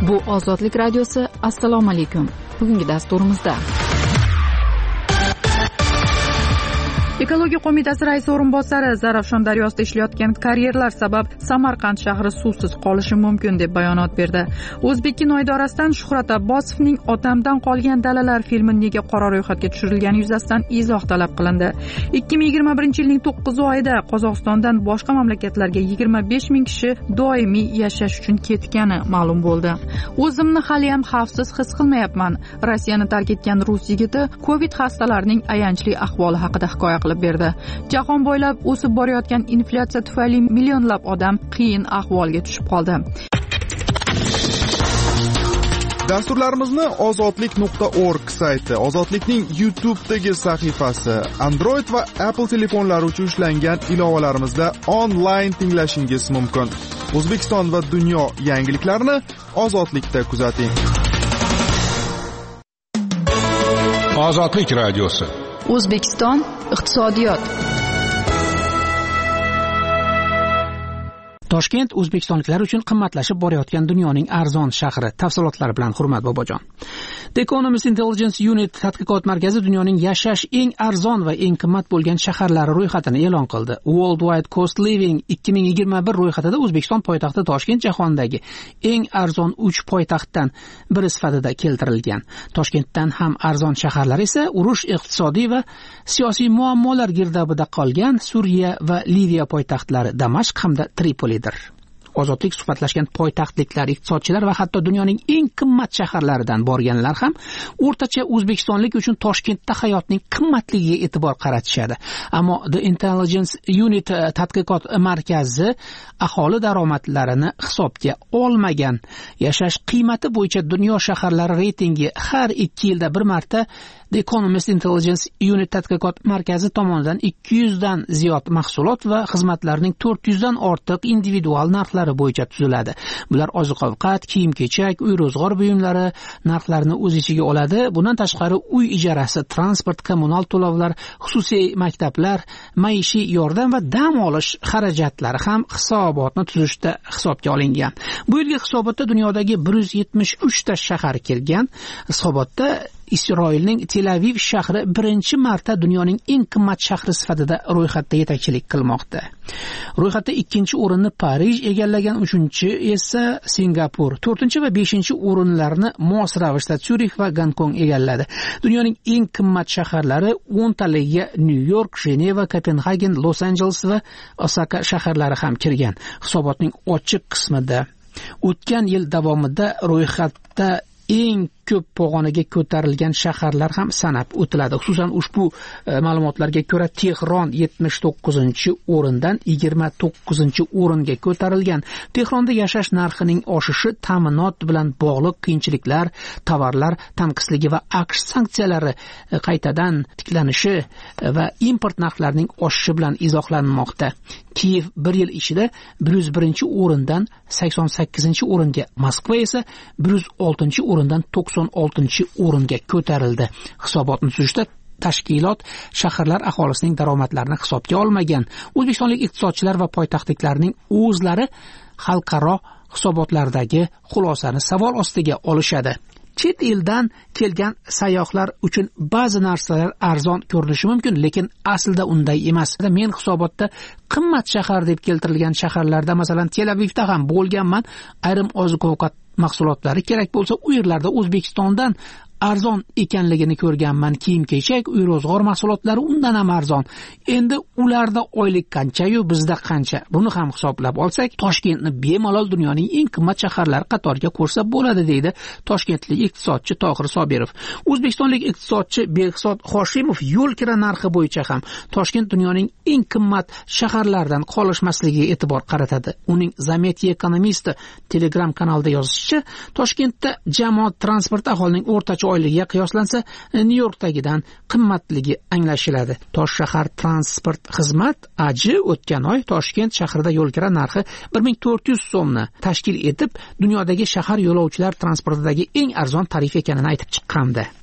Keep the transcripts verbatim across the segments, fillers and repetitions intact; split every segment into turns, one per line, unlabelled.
Bu Ozodlik radiosi. Assalomu alaykum. Bugungi dasturimizda Ekologiya qo'mitasi raisi o'rinbosari Zarafshon daryosida ishlayotgan karyerlar sabab Samarqand shahri suvsiz qolishi mumkin deb bayonot berdi. O'zbekkino idorasidan Shuhrat Abbosovning Otamdan qolgan dalalar filmi nega qora ro'yxatga tushirilgani yuzasidan izoh talab qilindi. ikki ming yigirma birinchi yilning to'qqiz oyida Qozog'istondan boshqa mamlakatlarga yigirma besh ming kishi doimiy yashash uchun ketgani ma'lum bo'ldi. O'zimni hali ham xavfsiz his qilmayapman. Rossiyani tark etgan rus yigiti Covid xastalarining ayanchli ahvoli haqida hikoya qilib berdi. Jahon bo'ylab o'sib borayotgan inflyatsiya tufayli millionlab odam qiyin ahvolga tushib qoldi.
Dasturlarimizni ozodlik nuqta org sayti, Ozodlikning YouTube'dagi sahifasi, Android va Apple telefonlari uchun ishlangan ilovalarimizda onlayn tinglashingiz mumkin. O'zbekiston va dunyo yangiliklarini Ozodlikda kuzating.
Ozodlik radiosi.
O'zbekiston iqtisodiyot.
Toshkent o'zbekistonliklar uchun qimmatlashib borayotgan dunyoning arzon shahri. Tafsilotlari bilan Hurmat Bobojon. The Economist Intelligence Unit tadqiqot markazi dunyoning yashash eng arzon va eng qimmat bo'lgan shaharlari ro'yxatini e'lon qildi. Worldwide Cost Living ikki ming yigirma bir ro'yxatida O'zbekiston poytaxti Toshkent jahondagi eng arzon uch poytaxtdan biri sifatida keltirilgan. Toshkentdan ham arzon shaharlar esa urush, iqtisodiy va siyosiy muammolar girdobida qolgan Suriya va Liviya poytaxtlari Damashq hamda Tripoli. Ozodlik suhbatlashgan poytaxtliklar, iqtisodchilar va hatto dunyoning eng qimmat shaharlaridan borganlar ham o'rtacha o'zbekistonlik uchun Toshkentda hayotning qimmatligiga e'tibor qaratishadi. Ammo The Intelligence Unit tadqiqot markazi aholi daromadlarini hisobga olmagan. Yashash qiymati bo'yicha dunyo shaharlari reytingi har ikki yilda bir marta The Economist Intelligence Unit tadqiqot markazi tomonidan ikki yuz dan ziyod mahsulot va xizmatlarning to'rt yuz dan ortiq individual narxlari bo'yicha tuziladi. Bular oziq-ovqat, kiyim-kechak, uy-ro'zg'or buyumlari narxlarini o'z ichiga oladi. Bundan tashqari uy ijarasi, transport, kommunal to'lovlar, xususiy maktablar, maishiy yordam va dam olish xarajatlari ham hisobotni tuzishda hisobga olingan. Bu yilgi hisobotda dunyodagi bir yuz yetmish uch ta shahar kirgan. Hisobotda Isroilning Tel Aviv shahri birinchi marta dunyoning eng qimmat shahri sifatida ro'yxatda yetakchilik qilmoqda. Ro'yxatda ikkinchi o'rinni Parij egallagan, uchinchi esa Singapur, to'rtinchi va beshinchi o'rinlarni mos ravishda Syurix va Gonkong egalladi. Dunyoning eng qimmat shaharlari o'n taligiga New York, Jeneva, Kopenhagen, Los Angeles va Osaka shaharlari ham kirgan. Hisobotning ochiq qismida o'tgan yil davomida ro'yxatda eng ko'p pog'onaga ko'tarilgan shaharlar ham sanab o'tiladi. Xususan ushbu e, ma'lumotlarga ko'ra Tehron yetmish to'qqizinchi o'rindan yigirma to'qqizinchi o'ringa ko'tarilgan. Tehronda yashash narxining oshishi ta'minot bilan bog'liq qiyinchiliklar, tovarlar tanqisligi va AQSh sanksiyalari e, qaytadan tiklanishi e, va import narxlarining oshishi bilan izohlanmoqda. Kiyev bir yil ichida bir yuz birinchi o'rindan sakson sakkizinchi o'ringa, Moskva esa bir yuz oltinchi o'rindan to'qson oltinchi o'ringa ko'tarildi. Hisobotni tuzishda tashkilot shaharlar aholisining daromadlarini hisobga olmagan. O'zbekistonlik iqtisodchilar va poytaxtliklarning o'zlari xalqaro hisobotlardagi xulosani savol ostiga olishadi. Chet eldan kelgan sayyohlar uchun ba'zi narsalar arzon ko'rinishi mumkin, lekin aslida unday emas. Men hisobotda qimmat shahar deb keltirilgan shaharlarda, masalan, Tel Avivda ham bo'lganman. Ayrim oziq-ovqat mahsulotlari kerak bo'lsa, u yerlarda O'zbekistondan arzon ekanligini ko'rganman. Kiyim-kechak, uy-ro'zg'or mahsulotlari undan ham arzon. Endi ularda oylik qancha-yu bizda qancha? Buni ham hisoblab olsak, Toshkentni bemalol dunyoning eng qimmat shaharlari qatoriga qo'ysa bo'ladi, deydi toshkentlik iqtisodchi Tohir Sobirov. O'zbekistonlik iqtisodchi Behzod Hoshimov yo'l kira narxi bo'yicha ham Toshkent dunyoning eng qimmat shaharlaridan qolishmasligiga e'tibor qaratadi. Uning Zametye ekonomisti Telegram kanalida yozishicha, Toshkentda jamoat transport aholining o'rtacha oyligiga qiyoslansa Nyu-Yorkdagidan qimmatligi anglashiladi. Toshshahar transport xizmat A J o'tgan oy Toshkent shahrida yo'lkira narxi bir ming to'rt yuz so'mni tashkil etib, dunyodagi shahar yo'lovchilar transportidagi eng arzon tarif ekanini aytib chiqqandi.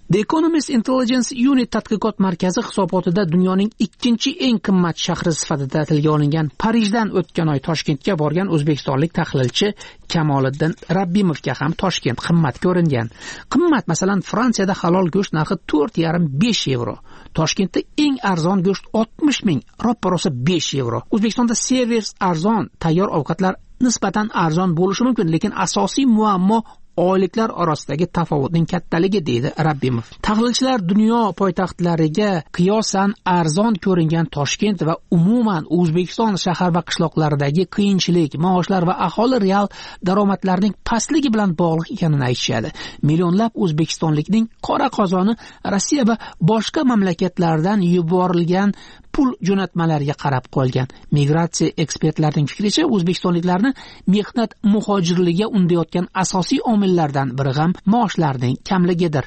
The Economist Intelligence Unit tadqiqot markazi hisobotida dunyoning ikkinchi eng qimmat shahri sifatida tilga olingan Parijdan o'tgan oy Toshkentga borgan o'zbekistonlik tahlilchi Kamoliddin Rabbimovga ham Toshkent qimmat ko'ringan. Qimmat, masalan, Fransiyada halol go'sht narxi to'rt yarim besh yevro. Toshkentda eng arzon go'sht oltmish ming, roppa-rosa besh yevro. O'zbekistonda servis arzon, tayyor ovqatlar nisbatan arzon bo'lishi mumkin, lekin asosiy muammo oyliklar orasidagi tafovutning kattaligi, deydi Rabbimov. Tahlilchilar dunyo poytaxtlariga qiyosan arzon ko'ringan Toshkent va umuman O'zbekiston shahar va qishloqlaridagi qiyinchilik, maoshlar va aholi real daromadlarining pastligi bilan bog'liq ekanini aytishadi. Millionlab o'zbekistonlikning qora qozoni Rossiya va boshqa mamlakatlardan yuborilgan pul jo'natmalariga qarab qolgan. Migratsiya ekspertlarining fikricha, o'zbekistonliklarni mehnat muhojirligiga undayotgan asosiy omillardan biri ham maoshlarning kamligidir.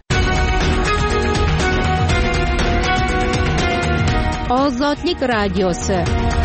Ozodlik radiosi.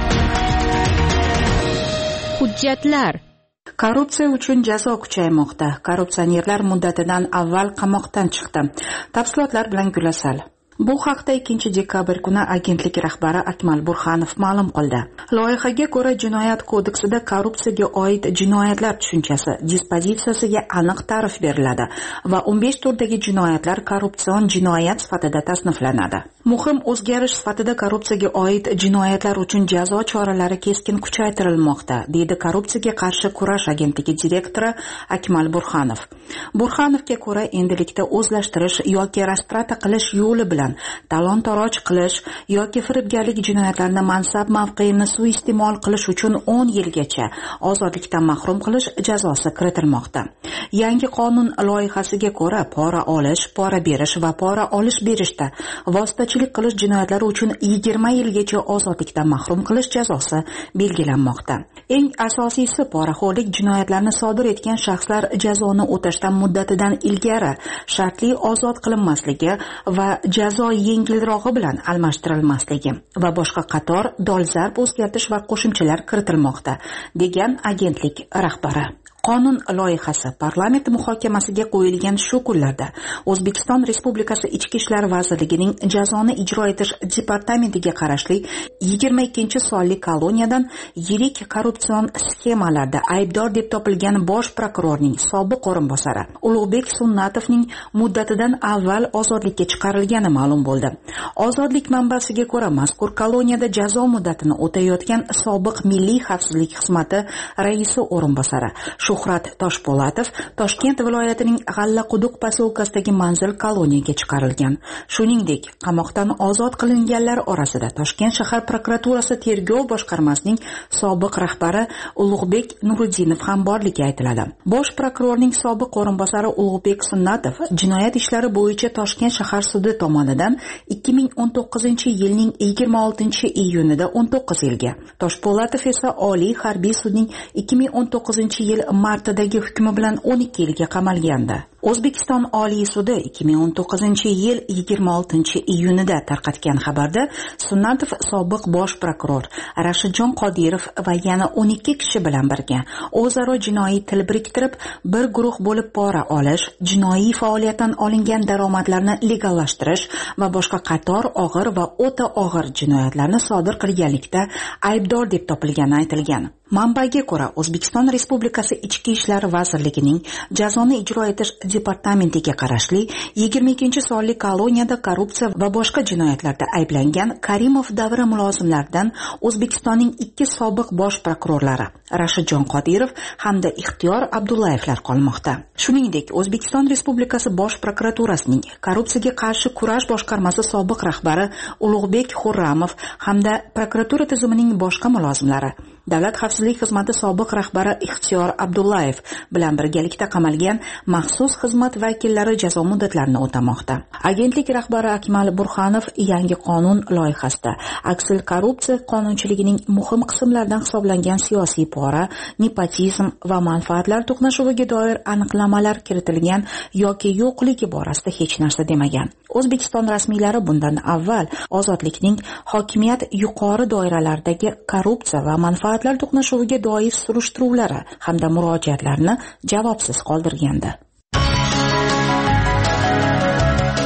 Hujjatlar.
Korrupsiya uchun jazo kuchaymoqda. Korrupsionerlar muddatidan avval qamoqdan chiqdi. Tafsilotlar bilan Gulasal. Bu haqda ikkinchi dekabr kuni agentlik rahbari Akmal Burxanov ma'lum qildi. Loyihaga ko'ra, jinoyat kodeksida korrupsiyaga oid jinoyatlar tushunchasi, dispozitsiyasiga aniq ta'rif beriladi va o'n besh turdagi jinoyatlar korrupsion jinoyat sifatida tasniflanadi. Muhim o'zgarish sifatida korrupsiyaga oid jinoyatlar uchun jazo choralari keskin kuchaytirilmoqda, deydi Korrupsiyaga qarshi kurash agentligi direktori Akmal Burxanov. Burxanovga ko'ra, endilikda o'zlashtirish yoki rastrata qilish yo'li bilan talon-taroj qilish yoki firibgarlik jinoyatlarini mansab mavqeini suiiste'mol qilish uchun o'n yilgacha ozodlikdan mahrum qilish jazosi kiritilmoqda. Yangi qonun loyihasiga ko'ra, pora olish, pora berish va pora olish berishda vositachilik qilish jinoyatlari uchun yigirma yilgacha ozodlikdan mahrum qilish jazosi belgilanmoqda. Eng asosiysi, poraxo'rlik jinoyatlarini sodir etgan shaxslar jazoni o'tashdan muddatidan ilgari shartli ozod qilinmasligi va jazo yengilrog'i bilan almashtirilmasligi va boshqa qator dolzarb o'zgartish va qo'shimchalar kiritilmoqda, degan agentlik rahbari. Qonun loyihasi parlament muhokamasiga qo'yilgan shu kunlarda O'zbekiston Respublikasi Ichki ishlar vazirligining jazoni ijro etish departamentiga qarashli yigirma ikkinchi sonli koloniyadan yirik korrupsion sxemalarda aybdor deb topilgan bosh prokurorning sobiq o'rinbosari Ulug'bek Sunnatovning muddatidan avval ozodlikka chiqarilgani ma'lum bo'ldi. Ozodlik manbasiga ko'ra, mazkur koloniyada jazo muddatini o'tayotgan sobiq Milliy xavfsizlik xizmati raisi o'rinbosari Shuhrat Toshpo'latov Toshkent viloyatining G'allaquduq poselkasidagi manzil koloniyaga chiqarilgan. Shuningdek, qamoqdan ozod qilinganlar orasida Toshkent shahar prokuraturasi tergov boshqarmasining sobiq rahbari Ulug'bek Nuriddinov ham borligi aytiladi. Bosh prokurorning sobiq o'rinbosari Ulug'bek Sunnatov jinoyat ishlari bo'yicha Toshkent shahar sudi tomonidan ikki ming o'n to'qqizinchi yilning yigirma oltinchi iyunida o'n to'qqiz yilga, Toshpo'latov esa Oliy harbiy sudning ikki ming o'n to'qqizinchi yil martdagi hukmi bilan o'n ikki yilga qamalgandi. O'zbekiston Oliy sudi ikki ming o'n to'qqizinchi yil yigirma oltinchi iyunida tarqatgan xabarda Sunnatov sobiq bosh prokuror Rashidjon Qodirov va yana o'n ikki kishi bilan birga o'zaro jinoiy til biriktirib, bir guruh bo'lib pora olish, jinoiy faoliyatdan olingan daromadlarni legallashtirish va boshqa qator og'ir va o'ta og'ir jinoyatlarni sodir qilganlikda aybdor deb topilgani aytilgan. Manbaga ko'ra, O'zbekiston Respublikasi Ichki ishlar vazirligining jazoni ijro etish departamentiga qarashli yigirma ikkinchi sonli koloniyada korrupsiya va boshqa jinoyatlarda ayblangan Karimov davri mulozimlaridan O'zbekistonning ikki sobiq bosh prokurorlari Rashidjon Qodirov hamda Ixtiyor Abdullayevlar qolmoqda. Shuningdek, O'zbekiston Respublikasi Bosh prokuraturasining korrupsiyaga qarshi kurash boshqarmasi sobiq rahbari Ulug'bek Xurramov hamda prokuratura tizimining boshqa mulozimlari Davlat xavfsizlik xizmati sobiq rahbari Ixtiyor Abdullayev bilan birgalikda qamalgan maxsus xizmat vakillari jazo muddatlarini o'tamoqda. Agentlik rahbari Akmal Burxanov yangi qonun loyihasida aksil korrupsiya qonunchiligining muhim qismlaridan hisoblangan siyosiy pora, nepotizm va manfaatlar to'qnashuviga doir aniqlamalar kiritilgan yoki yo'qligi borasida hech narsa demagan. O'zbekiston rasmiylari bundan avval ozodlikning hokimiyat yuqori doiralardagi korrupsiya va manfaatlar to'qnashuviga doir surishtiruvlari hamda murojaatlarni javobsiz qoldirgandi.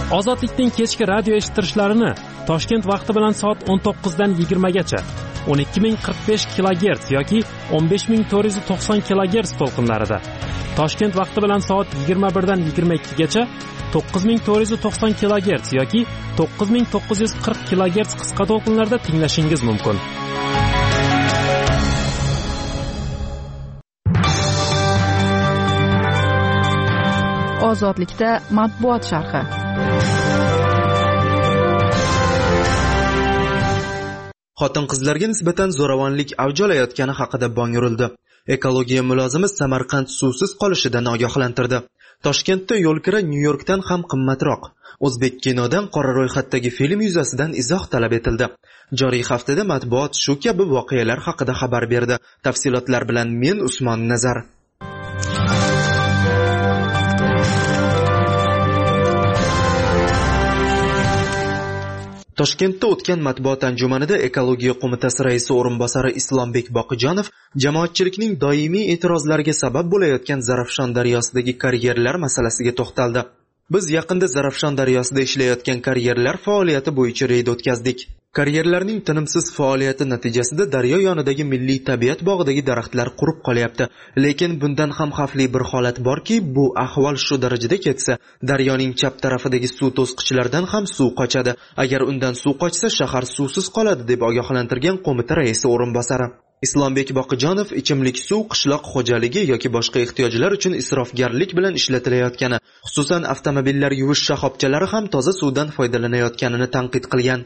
Ozodlikning kechki radio eshittirishlarini Toshkent vaqti bilan soat o'n to'qqizdan yigirmagacha o'n ikki ming qirq besh kilogerts yoki o'n besh ming to'rt yuz to'qson kilogerts to'lqinlarida, Toshkent vaqti bilan soat yigirma birdan yigirma ikkigacha to'qqiz ming to'rt yuz to'qson kilogerts yoki to'qqiz ming to'qqiz yuz qirq kilogerts qisqa to'lqinlarda tinglashingiz mumkin.
Ozodlikda matbuot sharhi.
Xotin-qizlarga nisbatan zo'ravonlik avj olayotgani haqida bong urildi. Ekologiya mulozimi Samarqand suvsiz qolishidan ogohlantirdi. Toshkentda yo'lkira Nyu-Yorkdan ham qimmatroq. O'zbek kinodan qora ro'yxatdagi film yuzasidan izoh talab etildi. Joriy haftada matbuot shu kabi voqealar haqida xabar berdi. Tafsilotlar bilan men Usmon Nazar. Toshkentda o'tgan matbuot anjumanida Ekologiya qo'mitasi raisi o'rinbosari Islombek Boqijonov jamoatchilikning doimiy e'tirozlariga sabab bo'layotgan Zarafshon daryosidagi karyerlar masalasiga to'xtaldi. Biz yaqinda Zarafshon daryosida ishlayotgan karyerlar faoliyati bo'yicha reyd o'tkazdik. Karyerlarning tinimsiz faoliyati natijasida daryo yonidagi milliy tabiat bog'idagi daraxtlar qurib qolyapti. Lekin bundan ham xavfli bir holat borki, bu ahvol shu darajada ketsa, daryoning chap tarafidagi suv to'sqichlardan ham suv qochadi. Agar undan suv qochsa, shahar suvsiz qoladi deb ogohlantirgan qo'mita raisi o'rinbosari. Islombek Boqijonov ichimlik suv qishloq xo'jaligi yoki boshqa ehtiyojlar uchun isrofgarlik bilan ishlatilayotgani, xususan avtomobillar yuvish shoxobchalari ham toza suvdan foydalanayotganini tanqid qilgan.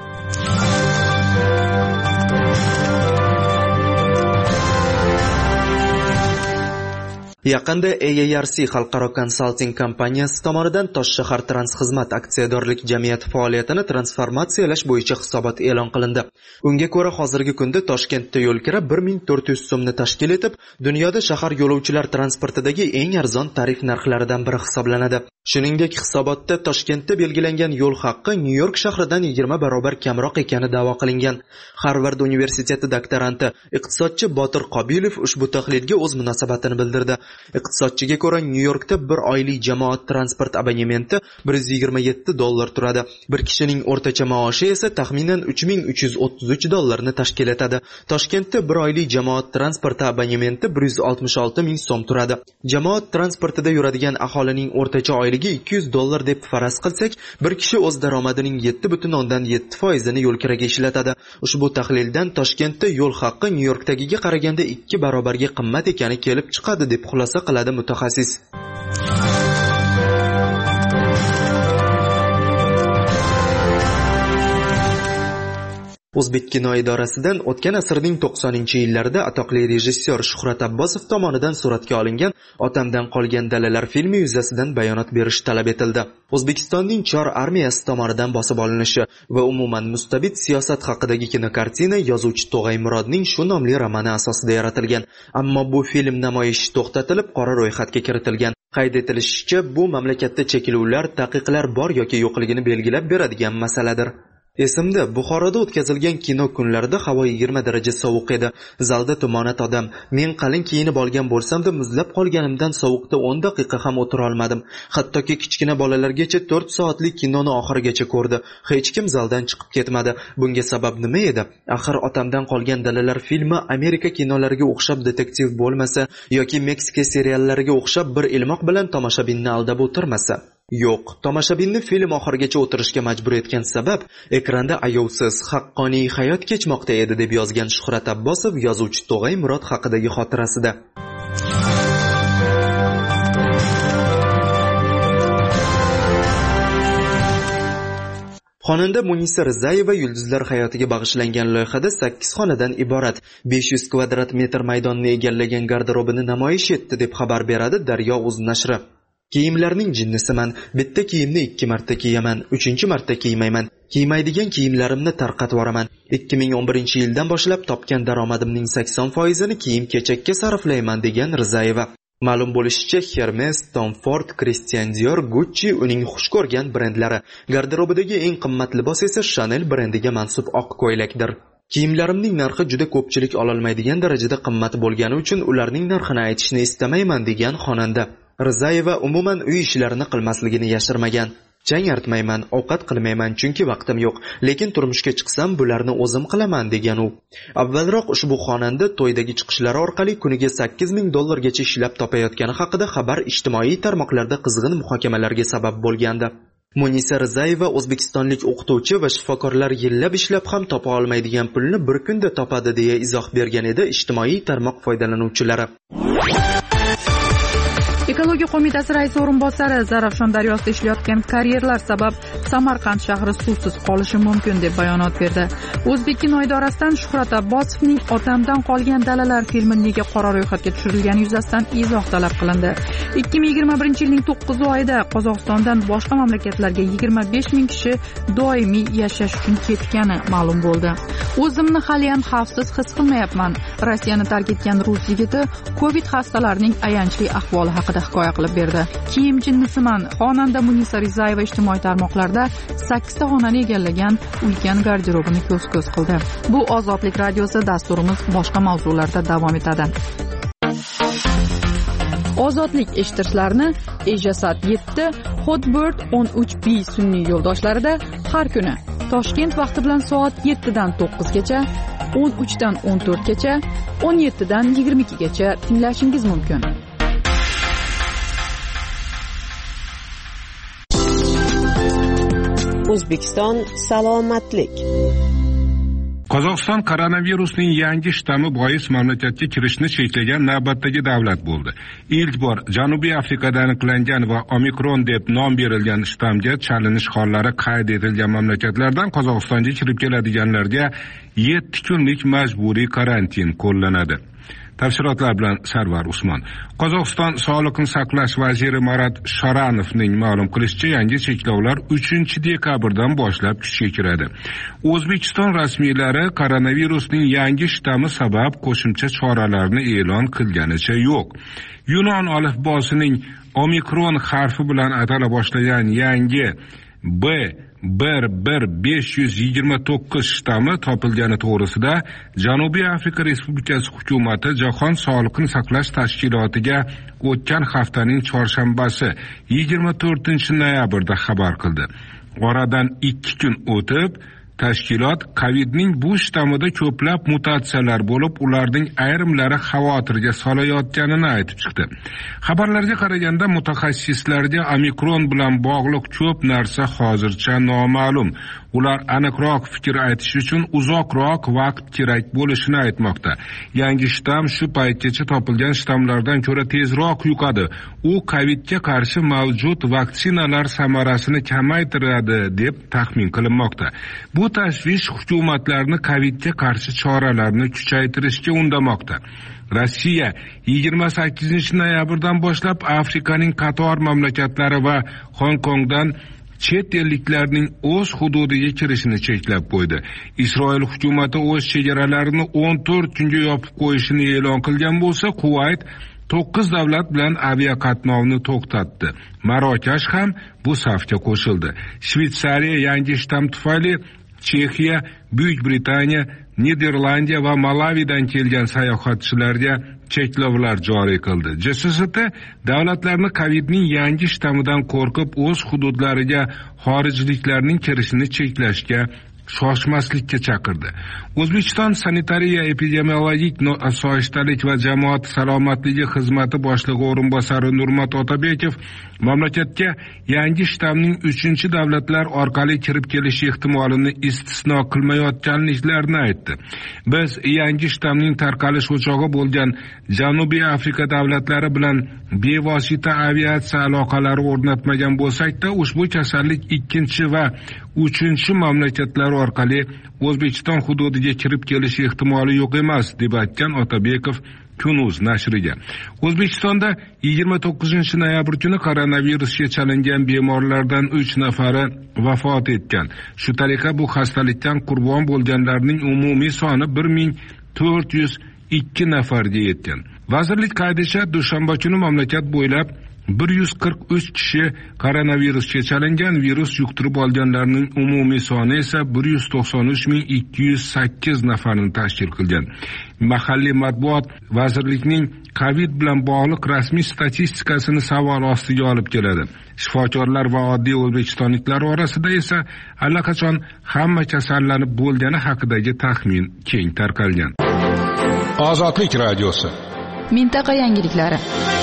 Yaqinda A A R C xalqaro konsalting kompaniyasi tomonidan Toshshahar Transxizmat aksiyadorlik jamiyati faoliyatini transformatsiyalash bo'yicha hisobot e'lon qilindi. Unga ko'ra, hozirgi kunda Toshkentda yo'lkira bir ming to'rt yuz so'mni tashkil etib, dunyoda shahar yo'lovchilar transportidagi eng arzon tarif narxlaridan biri hisoblanadi. Shuningdek, hisobotda Toshkentda belgilangan yo'l haqqi Nyu-York shahridan yigirma barobar kamroq ekani da'vo qilingan. Harvard universiteti doktoranti, iqtisodchi Botir Qobilov ushbu tahlilga o'z munosabatini bildirdi. Iqtisodchiga ko'ra, Nyu-Yorkda bir oylik jamoat transport abonementi bir yuz yigirma yetti dollar turadi. Bir kishining o'rtacha maoshi esa taxminan uch ming uch yuz o'ttiz uch dollarni tashkil etadi. Toshkentda bir oylik jamoat transporti abonementi bir yuz oltmish olti ming so'm turadi. Jamoat transportida yuradigan aholining o'rtacha oyligi ikki yuz dollar deb faraz qilsak, bir kishi o'z daromadining yetti butun o'ndan yetti foizini yo'lkiraga ishlatadi. Ushbu tahlildan Toshkentda yo'l haqqi Nyu-Yorkdagiga qaraganda ikki barobarga qimmat ekani kelib chiqadi deb xulosa qiladi mutaxassis. O'zbek kino idorasidan o'tgan asrning to'qsoninchi yillarida atoqli rejissyor Shuhrat Abbosov tomonidan suratga olingan Otamdan qolgan dalalar filmi yuzasidan bayonot berish talab etildi. O'zbekistonning Chor armiyasi tomonidan bosib olinishi va umuman mustabid siyosat haqidagi kinokartina yozuvchi Tog'ay Murodning shu nomli romani asosida yaratilgan. Ammo bu film namoyishi to'xtatilib, qora ro'yxatga kiritilgan. Qayd etilishicha, bu mamlakatda cheklovlar, taqiqlar bor yoki yo'qligini belgilab beradigan masaladir. Esimda, Buxoroda o'tkazilgan kino kunlarida havo yigirma daraja sovuq edi. Zalda tumonat odam. Men qalin kiyinib olgan bo'lsam-da, muzlab qolganimdan sovuqda o'n daqiqa ham o'tira olmadim. Hattoki kichkina bolalargacha to'rt soatlik kinoni oxirigacha ko'rdi. Hech kim zaldan chiqib ketmadi. Bunga sabab nima edi? Axir Otamdan qolgan dalalar filmi Amerika kinolariga o'xshab detektiv bo'lmasa yoki Meksika seriallariga o'xshab bir ilmoq bilan tomoshabinni aldab o'tirmasa. Yo'q, tomoshabinni film oxirigacha o'tirishga majbur etgan sabab ekranda ayovsiz, haqqoniy hayot kechmoqda edi deb yozgan Shuhrat Abbosov yozuvchi Tog'ay Murod haqidagi xotirasida. Xonanda Munisa Rizayeva yulduzlar hayotiga bag'ishlangan loyihada sakkiz xonadan iborat besh yuz kvadrat metr maydonni egallagan garderobini namoyish etdi deb xabar beradi Daryo.uz nashri. Kiyimlarning jinnisiman, bitta kiyimni ikki marta kiyaman, uchinchi marta kiymayman. Kiymaydigan kiyimlarimni tarqatib yuboraman. ikki ming o'n birinchi yildan boshlab topgan daromadimning sakson foizini kiyim-kechakka sarflayman degan Rizayeva. Ma'lum bo'lishicha, Hermes, Tom Ford, Christian Dior, Gucci uning xush ko'rgan brendlari. Garderobidagi eng qimmat libos esa Chanel brendiga mansub oq ko'ylakdir. Kiyimlarimning narxi juda ko'pchilik ololmaydigan darajada qimmat bo'lgani uchun ularning narxini aytishni istamayman degan xonanda. Rizayeva umuman uy ishlarini qilmasligini yashirmagan. chang artmayman, ovqat qilmayman chunki vaqtim yo'q, lekin turmushga chiqsam bularni o'zim qilaman degan u. Avvalroq ushbu xonanda to'ydagi chiqishlari orqali kuniga sakkiz ming dollargacha ishlab topayotgani haqida xabar ijtimoiy tarmoqlarda qizg'in muhokamalarga sabab bo'lgandi. Munisa Rizayeva o'zbekistonlik o'qituvchi va shifokorlar yillab ishlab ham topa olmaydigan pulni bir kunda topadi deya izoh bergan edi ijtimoiy tarmoq foydalanuvchilari.
Ekologiya qo'mitasi raisi o'rinbosari Zarafshon daryosida ishlayotgan karyerlar sabab Samarqand shahri suvsiz qolishi mumkin deb bayonot berdi. O'zbekkino idorasidan Shuhrat Abbosovning Otamdan qolgan dalalar filmi nega qora ro'yxatga tushirilgani yuzasidan izoh talab qilindi. ikki ming yigirma birinchi yilning to'qqiz oyida Qozog'istondan boshqa mamlakatlarga yigirma besh ming kishi doimiy yashash uchun ketgani ma'lum bo'ldi. O'zimni hali ham xavfsiz his qilmayapman. Rossiyani tark etgan rus yigiti Covid xastalarining ayanchli ahvoli haqida hikoya qilib berdi. Kiyim jinnisiman. Xonanda Munisa Rizayeva ijtimoiy tarmoqlarda sakkizta xonani egallagan ulkan garderobini ko'z-ko'z qildi. Bu Ozodlik radiosi, dasturimiz boshqa mavzularda davom etadi. Ozodlik eshittirishlarni Ejasat yetti, Hotbird o'n uch B sun'iy yo'ldoshlarida har kuni Toshkent vaqti bilan soat yettidan to'qqizgacha, o'n uchdan o'n to'rtgacha, o'n yettidan yigirma ikkigacha tinglashingiz mumkin.
O'zbekiston salomatlik.
Qozog'iston koronavirusning yangi shtammi bois mamlakatga kirishni cheklagan navbatdagi davlat bo'ldi. Ilk bor Janubiy Afrikada aniqlangan va Omikron deb nom berilgan shtamga chalinish hollari qayd etilgan mamlakatlardan Qozog'istonga kirib keladiganlarga yetti kunlik majburiy karantin qo'llanadi. Tafsilotlar bilan Sarvar Usmon. Qozog'iston Sog'liqni saqlash vaziri Marat Sharanovning ma'lum qilishicha, yangi cheklovlar uchinchi dekabrdan boshlab kuchga kiradi. O'zbekiston rasmiylari koronavirusning yangi shtammi sabab qo'shimcha choralarni e'lon qilganicha yo'q. Yunon alifbosining Omikron harfi bilan atala boshlagan yangi B bir bir besh yuz yigirma to'qqiz shtammi topilgani to'g'risida Janubiy Afrika Respublikasi hukumati Jahon Sog'liqni saqlash tashkilotiga o'tgan haftaning chorshanbasi yigirma to'rtinchi noyabrda xabar qildi. Oradan ikki kun o'tib tashkilot Covidning bu shtammida ko'plab mutatsiyalar bo'lib, ularning ayrimlari xavotirga solayotganini aytib chiqdi. Xabarlarga qaraganda mutaxassislarga Omikron bilan bog'liq ko'p narsa hozircha noma'lum. Ular aniqroq fikr aytish uchun uzoqroq vaqt kerak bo'lishini aytmoqda. Yangi shtamm shu paytgacha topilgan shtammlardan ko'ra tezroq yuqadi. U Covidga qarshi mavjud vaksinalar samarasini kamaytiradi deb taxmin qilinmoqda. Bu tashvish hukumatlarni Covidga qarshi choralarni kuchaytirishga undamoqda. Rossiya yigirma sakkizinchi noyabrdan boshlab Afrikaning qator mamlakatlari va Hong Kongdan chet elliklarning o'z hududiga kirishini cheklab qo'ydi. Isroil hukumati o'z chegaralarini o'n to'rt kunga yopib qo'yishini e'lon qilgan bo'lsa, Kuvayt to'qqiz davlat bilan aviaqatnovni to'xtatdi. Marokash ham bu safga qo'shildi. Shveysariya yangi shtamm tufayli Chexiya, Buyuk Britaniya, Niderlandiya va Malavidan kelgan sayohatchilarga cheklovlar joriy qildi. J S S T davlatlarni Covidning yangi shtammidan qo'rqib o'z hududlariga xorijliklarning kirishini cheklashga shoshmaslikka chaqirdi. O'zbekiston sanitariya epidemiologik osoyishtalik va jamoat salomatligi xizmati boshlig'i o'rinbosari Nurmat Otabekov mamlakatga yangi shtammning uchinchi davlatlar orqali kirib kelish ehtimolini istisno qilmayotganliklarini aytdi. Biz yangi shtammning tarqalish o'chog'i bo'lgan Janubiy Afrika davlatlari bilan bevosita aviatsiya aloqalari o'rnatmagan bo'lsak-da, ushbu kasallik ikkinchi va uchinchi mamlakatlar orqali O'zbekiston hududiga kirib kelish ehtimoli yo'q emas, deb aytgan Otabekov Kunuz nashriga. O'zbekistonda yigirma to'qqizinchi noyabr kuni koronavirusga chalingan bemorlardan uch nafari vafot etgan. Shu tariqa bu xastalikdan qurbon bo'lganlarning umumiy soni bir ming to'rt yuz ikki nafarga yetgan. Vazirlik qaydicha dushanba kuni mamlakat bo'ylab bir yuz qirq uch kishi koronavirusga chalingan, virus yuqtirib olganlarning umumiy soni esa bir yuz to'qson uch ming ikki yuz sakkiz nafarni tashkil qilgan. Mahalliy matbuot vazirlikning Covid bilan bog'liq rasmiy statistikasini savol ostiga olib keladi. Shifokorlar va oddiy o'zbekistonliklar orasida esa allaqachon hamma kasallanib bo'lgani haqidagi taxmin keng tarqalgan.
Ozodlik radiosi.
Mintaqa yangiliklari.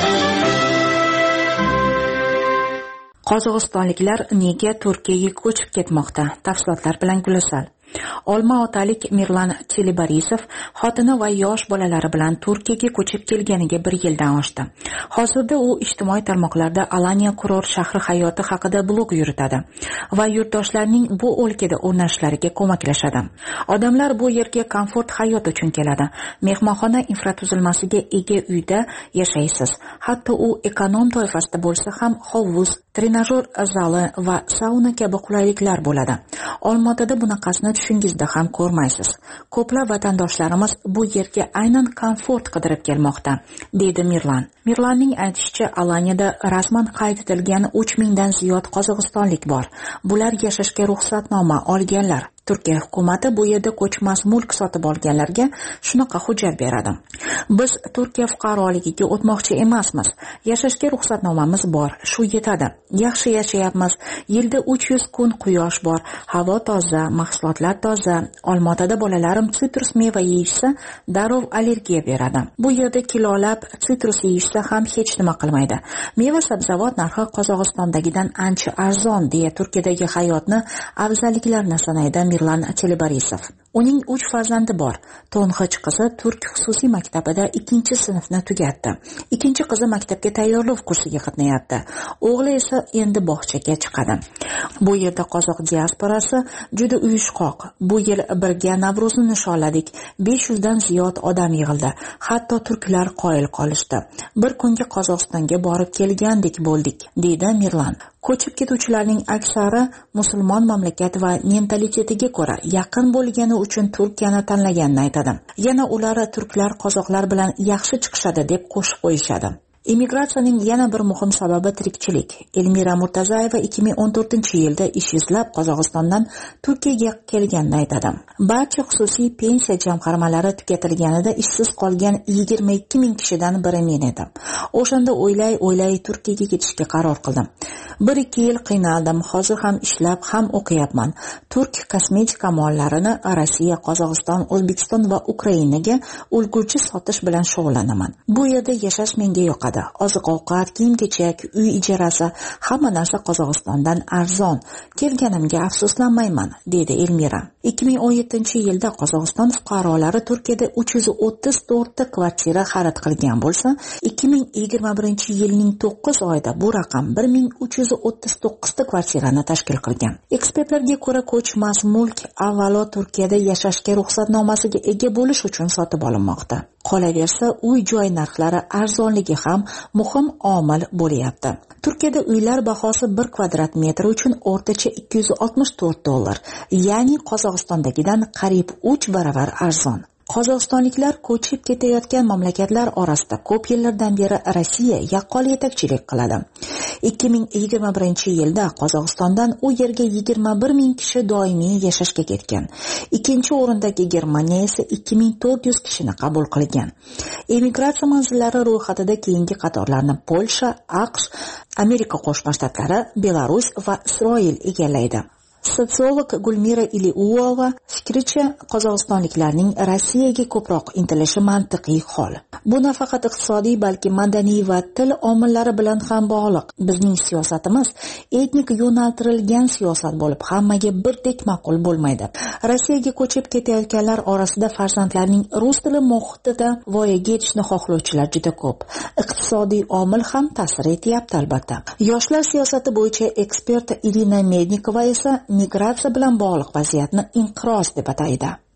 Qozog'istonliklar nega Turkiyaga ko'chib ketmoqda? Tafsilotlar bilan Gulasal. Olma-otalik Mirlan Chelibarisov xotini va yosh bolalari bilan Turkiyaga ko'chib kelganiga bir yildan oshdi. Hozirda u ijtimoiy tarmoqlarda Alanya kurort shahri hayoti haqida blog yuritadi va yurtdoshlarning bu o'lkada o'rnashishlariga ko'maklashadi. Odamlar bu yerga komfort hayot uchun keladi. Mehmonxona infratuzilmasiga ega uyda yashaysiz. Hatto u ekonom toifasida bo'lsa ham hovuz, trenajyor zali va sauna kabi qulayliklar bo'ladi. Olmaotada bunaqasini tushingizda ham ko'rmaysiz. Ko'plab vatandoshlarimiz bu yerga aynan komfort qidirib kelmoqda, deydi Mirlan. Mirlanning aytishicha, Alanyada rasman qayd etilgan uch mingdan ziyod qozog'istonlik bor. Bular yashashga ruxsatnoma olganlar. Turkiya hukumati bu yerda ko'chmas mulk sotib olganlarga shunaqa hujjat beradi. Biz Turkiya fuqaroligiga o'tmoqchi emasmiz. Yashashga ruxsatnomamiz bor, shu yetadi. Yaxshi yashayapmiz. Yilda uch yuz kun quyosh bor, havo toza, mahsulotlar toza. Olmaotada bolalarim sitrus meva yeyishsa, darrov allergiya beradi. Bu yerda kilolab sitrus yeyishsa ham hech nima qilmaydi. Meva sabzavot narxi Qozog'istondagidan ancha arzon, deya Turkiyadagi hayotni afzalliklarini sanaydi Mirlan Chelibarisov. Uning uch farzandi bor. To'ng'ich qizi turk xususiy maktabida ikkinchi sinfni tugatdi. Ikkinchi qizi maktabga tayyorlov kursiga qatnayapti. O'g'li esa endi bog'chaga chiqadi. Bu yerda qozoq diasporasi juda uyushqoq. Bu yil birga Navro'zni nishonladik. besh yuzdan ziyod odam yig'ildi. Hatto turklar qoyil qolishdi. Bir kunga Qozog'istonga borib kelgandek bo'ldik, deydi Mirlan. Ko'chib ketuvchilarning aksari musulmon mamlakat va mentalitetiga ko'ra yaqin bo'lgani uchun Turkiyani tanlaganini aytadi. Yana ular turklar qozoqlar bilan yaxshi chiqishadi deb qo'shib qo'yishadi. Immigratsiyaning yana bir muhim sababi tirikchilik. Elmira Murtazayeva ikki ming o'n to'rtinchi yilda ish izlab Qozog'istondan Turkiyaga kelganini aytadi. Barcha xususiy pensiya jamg'armalari tugatilganida ishsiz qolgan yigirma ikki ming kishidan biri men edim. O'shanda o'ylay-o'ylay Turkiyaga ketishga qaror qildim. bir ikki yil qiynaldim. Hozir ham ishlab, ham o'qiyapman. Turk kosmetika mollarini Rossiya, Qozog'iston, O'zbekiston va Ukrainaga ulgurji sotish bilan shug'ullanaman. Bu yerda yashash menga yoqadi. Oziq-ovqat, kiyim-kechak, uy ijarasi, hamma narsa Qozog'istondan arzon. Kelganimga afsuslanmayman, dedi Elmira. ikki ming o'n yettinchi yilda Qozog'iston fuqarolari Turkiyada uch yuz o'ttiz to'rt ta kvartira xarid qilgan bo'lsa, ikki ming yigirma birinchi yilning to'qqiz oyida bu raqam bir ming uch yuz o'ttiz to'qqiz ta kvartirani tashkil qilgan. Ekspertlarga ko'ra, ko'chmas mulk avvalo Turkiyada yashashga ruxsatnomasiga ega bo'lish uchun sotib olinmoqda. Qolaversa, uy-joy narxlari arzonligi ham muhim omil bo'lyapti. Turkiyada uylar bahosi bir kvadrat metr uchun o'rtacha ikki yuz oltmish to'rt dollar, ya'ni Qozog'istondagidan qariyb uch baravar arzon. Qozog'istonliklar ko'chib ketayotgan mamlakatlar orasida ko'p yillardan beri Rossiya yaqqol yetakchilik qiladi. ikki ming yigirma birinchi yilda Qozog'istondan u yerga yigirma bir ming kishi doimiy yashashga ketgan. Ikkinchi o'rindagi Germaniya esa ikki ming to'rt yuz kishini qabul qilgan. Emigratsiya manzillari ro'yxatida keyingi qatorlarni Polsha, AQSh, Amerika Qo'shma Shtatlari, Belarus va Isroil egallaydi. Sotsiolog Gulmira Iliuova fikricha, qozog'istonliklarning Rossiyaga ko'proq intilishi mantiqiy hol. Bu nafaqat iqtisodiy, balki madaniy va til omillari bilan ham bog'liq. Bizning siyosatimiz etnik yo'naltirilgan siyosat bo'lib, hammaga birdek ma'qul bo'lmaydi. Rossiyaga ko'chib ketayotganlar orasida farzandlarning rus tili muhitida voyaga yetishni xohlovchilar juda ko'p. Iqtisodiy omil ham ta'sir etyapti albatta. Yoshlar siyosati bo'yicha ekspert Irina Mednikova esa migratsiya bilan bog'liq vaziyatni inqiroz deb ataydi.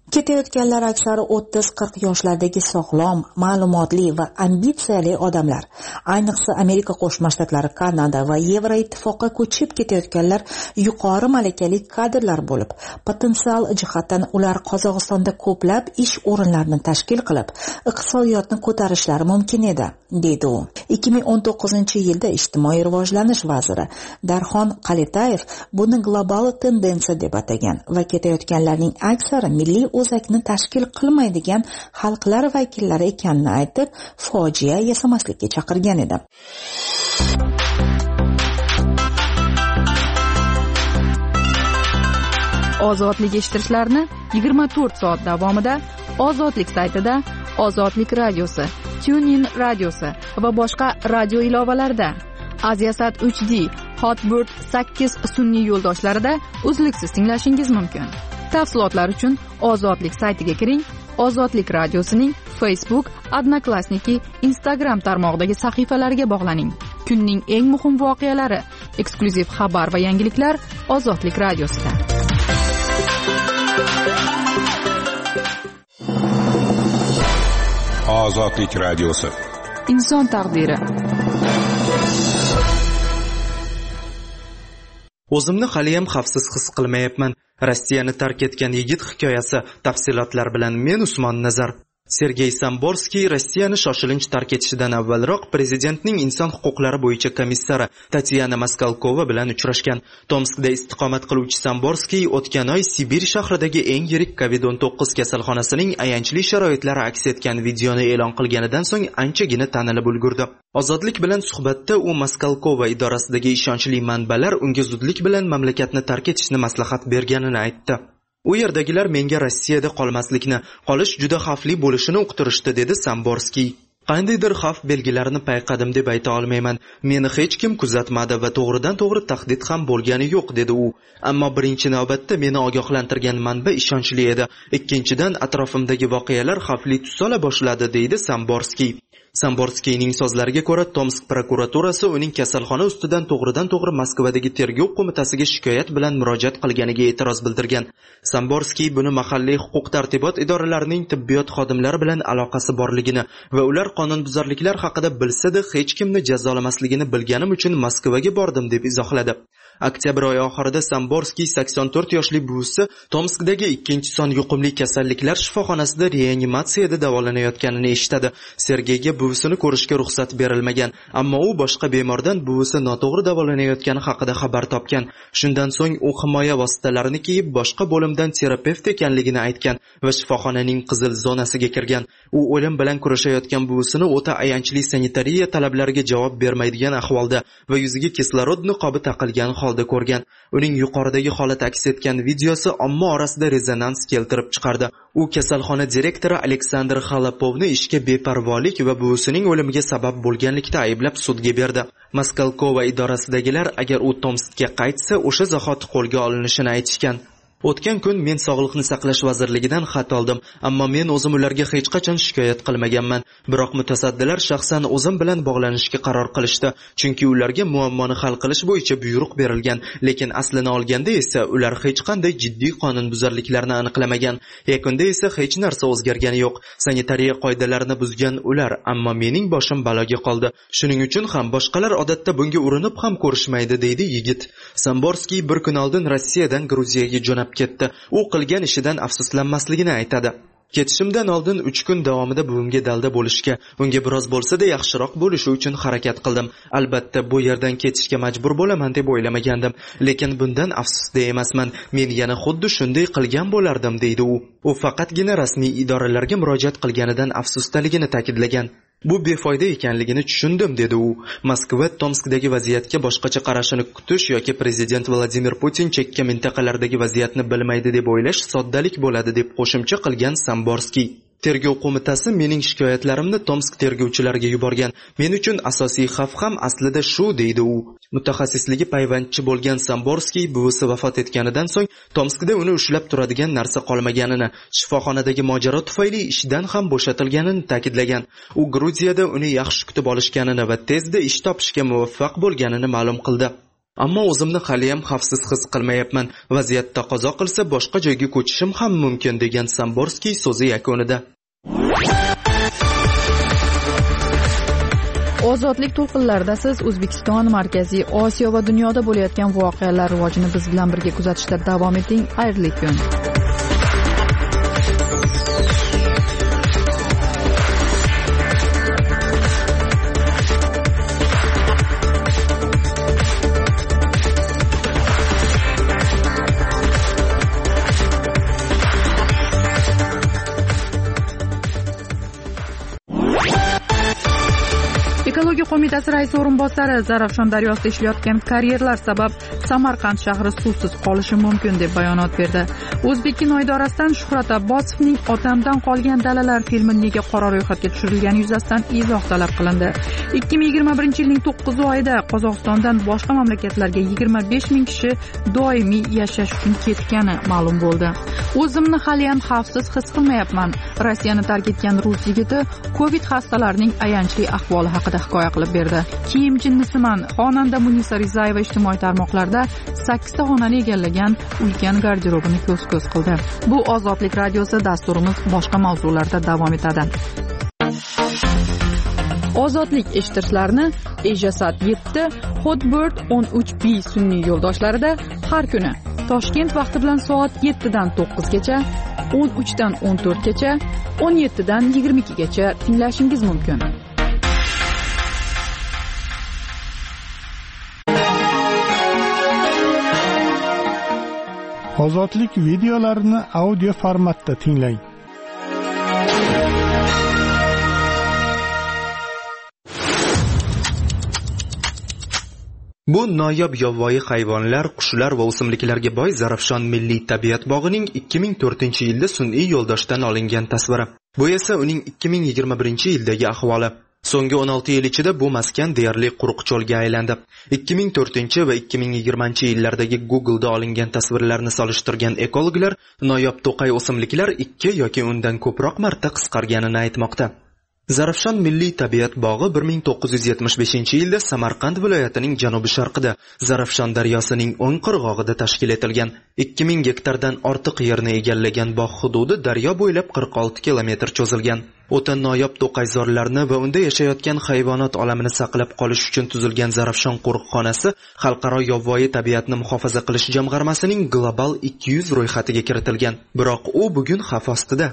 Ketayotganlar aksari o'ttiz qirq yoshlardagi sog'lom, ma'lumotli va ambitsiyali odamlar. Ayniqsa Amerika Qo'shma Shtatlari, Kanada va Yevroittifoqqa ko'chib ketayotganlar yuqori malakali kadrlar bo'lib, potensial jihatdan ular Qozog'istonda ko'plab ish o'rinlarini tashkil qilib, iqtisodiyotni ko'tarishlari mumkin edi, deydi u. ikki ming o'n to'qqizinchi yilda ijtimoiy rivojlanish vaziri Darxon Qaletayev buni global tendensiya deb atagan va ketayotganlarning aksari milliy o'zakni tashkil qilmaydigan xalqlar vakillari ekanini aytib, fojia yasamaslikka chaqirgan edi.
Ozodlik eshittirishlarini yigirma to'rt soat davomida Ozodlik saytida, Ozodlik radiosi, TuneIn radiosi va boshqa radio ilovalarida, Aziasat uch D, Hotbird sakkiz sun'iy yo'ldoshlarida uzluksiz tinglashingiz mumkin. Tafsilotlar uchun Ozodlik saytiga kiring. Ozodlik radiosining Facebook, Odnoklassniki, Instagram tarmog'idagi sahifalariga bog'laning. Kunning eng muhim voqealari, eksklyuziv xabar va yangiliklar Ozodlik radiosida.
Ozodlik radiosi.
Inson taqdiri.
O'zimni hali ham xavfsiz his qilmayapman. Rossiyani tark etgan yigit hikoyasi, tafsilotlar bilan men Usmon Nazar. Sergey Samborskiy Rossiyani shoshilinch tark etishidan avvalroq prezidentning inson huquqlari bo'yicha komissari Tatyana Maskalkova bilan uchrashgan. Tomskda istiqomat qiluvchi Samborskiy o'tgan oy Sibir shahridagi eng yirik kovid o'n to'qqiz kasalxonasining ayanchli sharoitlari aks etgan videoni e'lon qilganidan so'ng anchagina tanilib ulgurdi. Ozodlik bilan suhbatda u Maskalkova idorasidagi ishonchli manbalar unga zudlik bilan mamlakatni tark etishni maslahat berganini aytdi. U yerdagilar menga Rossiyada qolmaslikni, qolish juda xavfli bo'lishini uqtirishdi, dedi Samborskiy. Qandaydir xavf belgilarini payqadim deb ayta olmayman. Meni hech kim kuzatmadi va to'g'ridan-to'g'ri tahdid ham bo'lgani yo'q, dedi u. Ammo birinchi navbatda meni ogohlantirgan manba ishonchli edi. Ikkinchidan atrofimdagi voqealar xavfli tus ola boshladi, deydi Samborskiy. Samborskiyning so'zlariga ko'ra, Tomsk prokuraturasi uning kasalxona ustidan to'g'ridan-to'g'ri Moskvadagi tergov qo'mitasiga shikoyat bilan murojaat qilganiga e'tiroz bildirgan. Samborskiy buni mahalliy huquq-tartibot idoralarining tibbiyot xodimlari bilan aloqasi borligini va ular qonunbuzarliklar haqida bilsa-da hech kimni jazolamasligini bilganim uchun Moskvaga bordim deb izohladi. Oktyabr oyi oxirida Samborskiy sakson to'rt yoshli buvisi Tomskdagi ikkinchi son yuqumli kasalliklar shifoxonasida reanimatsiyada davolanayotganini eshitadi. Sergeyga buvisini ko'rishga ruxsat berilmagan, ammo u boshqa bemordan buvisi noto'g'ri davolanayotgani haqida xabar topgan. Shundan so'ng u himoya vositalarini kiyib boshqa bo'limdan terapevt ekanligini aytgan va shifoxonaning qizil zonasiga kirgan. U o'lim bilan kurashayotgan buvisini o'ta ayanchli sanitariya talablariga javob bermaydigan ahvolda va yuziga kislorod niqobi taqilgan holda ko'rgan. Uning yuqoridagi holat aks etgan videosi omma orasida rezonans keltirib chiqardi. U kasalxona direktori Aleksandr Xalapovni ishga beparvolik va buvisining o'limiga sabab bo'lganlikda ayblab sudga berdi. Maskalkova idorasidagilar agar u Tomskka qaytsa, o'sha zahoti qo'lga olinishini aytishgan. O'tgan kun men Sog'liqni saqlash vazirligidan xat oldim, ammo men o'zim ularga hech qachon shikoyat qilmaganman. Biroq mutasaddilar shaxsan o'zim bilan bog'lanishga qaror qilishdi, chunki ularga muammoni hal qilish bo'yicha buyruq berilgan, lekin aslini olganda esa ular hech qanday jiddiy qonunbuzarliklarni aniqlamagan. Yakunda esa hech narsa o'zgargani yo'q. Sanitariya qoidalarini buzgan ular, ammo mening boshim baloga qoldi. Shuning uchun ham boshqalar odatda bunga urinib ham ko'rishmaydi, deydi yigit. Samborskiy bir kun oldin Rossiyadan Gruziyaga jo'nab ketdi. U qilgan ishidan afsuslanmasligini aytadi. Ketishimdan oldin uch kun davomida buvimga dalda bo'lishga, unga biroz bo'lsa-da yaxshiroq bo'lishi uchun harakat qildim. Albatta bu yerdan ketishga majbur bo'laman deb o'ylamagandim, lekin bundan afsusda emasman. Men yana xuddi shunday qilgan bo'lardim, deydi u. U faqatgina rasmiy idoralarga murojaat qilganidan afsusdaligini ta'kidlagan. Bu befoyda ekanligini tushundim, dedi u. Moskva Tomskdagi vaziyatga boshqacha qarashini kutish yoki prezident Vladimir Putin chekka mintaqalardagi vaziyatni bilmaydi deb o'ylash soddalik bo'ladi, deb qo'shimcha qilgan Samborskiy. Tergov qo'mitasi mening shikoyatlarimni Tomsk tergovchilariga yuborgan. Men uchun asosiy xavf ham aslida shu, deydi u. Mutaxassisligi payvandchi bo'lgan Samborskiy buvisi vafot etganidan so'ng Tomskda uni ushlab turadigan narsa qolmaganini, shifoxonadagi mojaro tufayli ishdan ham bo'shatilganini ta'kidlagan. U Gruziyada uni yaxshi kutib olishganini va tezda ish topishga muvaffaq bo'lganini ma'lum qildi. Ammo o'zimni hali ham xavfsiz his qilmayapman. Vaziyat taqozo qilsa boshqa joyga ko'chishim ham mumkin degan Samborskiy so'zi yakunida.
Ozodlik to'lqinlarida siz O'zbekiston, Markaziy Osiyo va dunyoda bo'layotgan voqealar rivojini biz bilan birga kuzatishda davom eting. Xayrli kun. Ekologiya qo'mitasi raisi o'rinbosari Zarafshon daryosida ishlayotgan karyerlar sabab Samarqand shahri suvsiz qolishi mumkin deb bayonot berdi. O'zbekkino idorasidan Shuhrat Abbosovning Otamdan qolgan dalalar filmi nega qora ro'yxatga tushirilgani yuzasidan izoh talab qilindi. ikki ming yigirma birinchi yilning to'qqiz oyida Qozog'istondan boshqa mamlakatlarga yigirma besh ming kishi doimiy yashash uchun ketgani ma'lum bo'ldi. O'zimni hali ham xavfsiz his qilmayapman. Rossiyani tark etgan rus yigiti Covid xastalarining ayanchli ahvoli haqida hikoya qilib berdi. Kiyim jinnisiman xonanda Munisa Rizayeva ijtimoiy tarmoqlarda sakkizta xonani egallagan ulkan garderobini ko'z-ko'z qildi. Bu Ozodlik radiosi, dasturimiz boshqa mavzularda davom etadi. Ozodlik eshittirishlarni Ejasat yetti, Hotbird o'n uch B sun'iy yo'ldoshlarida har kuni Toshkent vaqti bilan soat yettidan to'qqizgacha, o'n uchdan o'n to'rtgacha, o'n yettidan yigirma ikkigacha tinglashingiz mumkin.
Ozodlik videolarini audio formatda tinglang.
Bu noyob yovvoyi hayvonlar, qushlar va o'simliklarga boy Zarafshon milliy tabiat bog'ining ikki ming to'rtinchi yilda sun'iy yo'ldoshdan olingan tasviri. Bu esa uning ikki ming yigirma birinchi yildagi ahvoli. So'nggi o'n olti yil ichida bu maskan deyarli quruq cho'lga aylandi. ikki ming to'rtinchi va ikki ming yigirmanchi yillardagi Google'da olingan tasvirlarni solishtirgan ekologlar noyob to'qay o'simliklar ikki yoki undan ko'proq marta qisqarganini aytmoqda. Zarafshon milliy tabiat bog'i bir ming to'qqiz yuz yetmish beshinchi yilda Samarqand viloyatining janubi-sharqida Zarafshon daryosining o'ng qirg'og'ida tashkil etilgan. ikki ming gektardan ortiq yerni egallagan bog' hududi daryo bo'ylab qirq olti kilometr cho'zilgan. O'ta noyob to'qayzorlarni va unda yashayotgan hayvonot olamini saqlab qolish uchun tuzilgan Zarafshon qo'riqxonasi Xalqaro yovvoyi tabiatni muhofaza qilish jamg'armasining global ikki yuz ro'yxatiga kiritilgan. Biroq u bugun xavf ostida.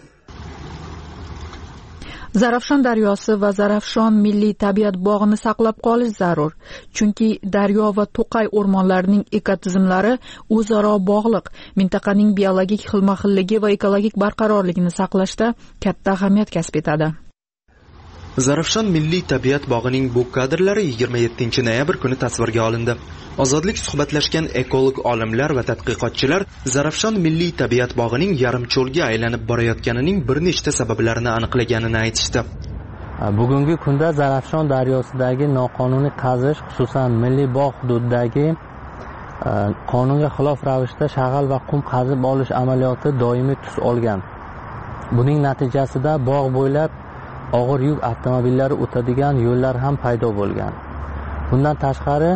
Zarafshon daryosi va Zarafshon milliy tabiat bog'ini saqlab qolish zarur. Chunki daryo va to'qay o'rmonlarining ekotizimlari o'zaro bog'liq. Mintaqaning biologik xilma-xilligi va ekologik barqarorligini saqlashda katta ahamiyat kasb etadi.
Zarafshon milliy tabiat bog'ining bu kadrlari yigirma yettinchi noyabr kuni tasvirga olindi. Ozodlik suhbatlashgan ekolog olimlar va tadqiqotchilar Zarafshon milliy tabiat bog'ining yarim cho'lga aylanib borayotganining bir nechta sabablarini aniqlaganini aytishdi.
Bugungi kunda Zarafshon daryosidagi noqonuniy qazish, xususan milliy bog' hududidagi qonunga xilof ravishda shag'al va qum qazib olish amaliyoti doimiy tus olgan. Buning natijasida bog' bo'ylab og'ir yuk avtomobillari o'tadigan yo'llar ham paydo bo'lgan. Bundan tashqari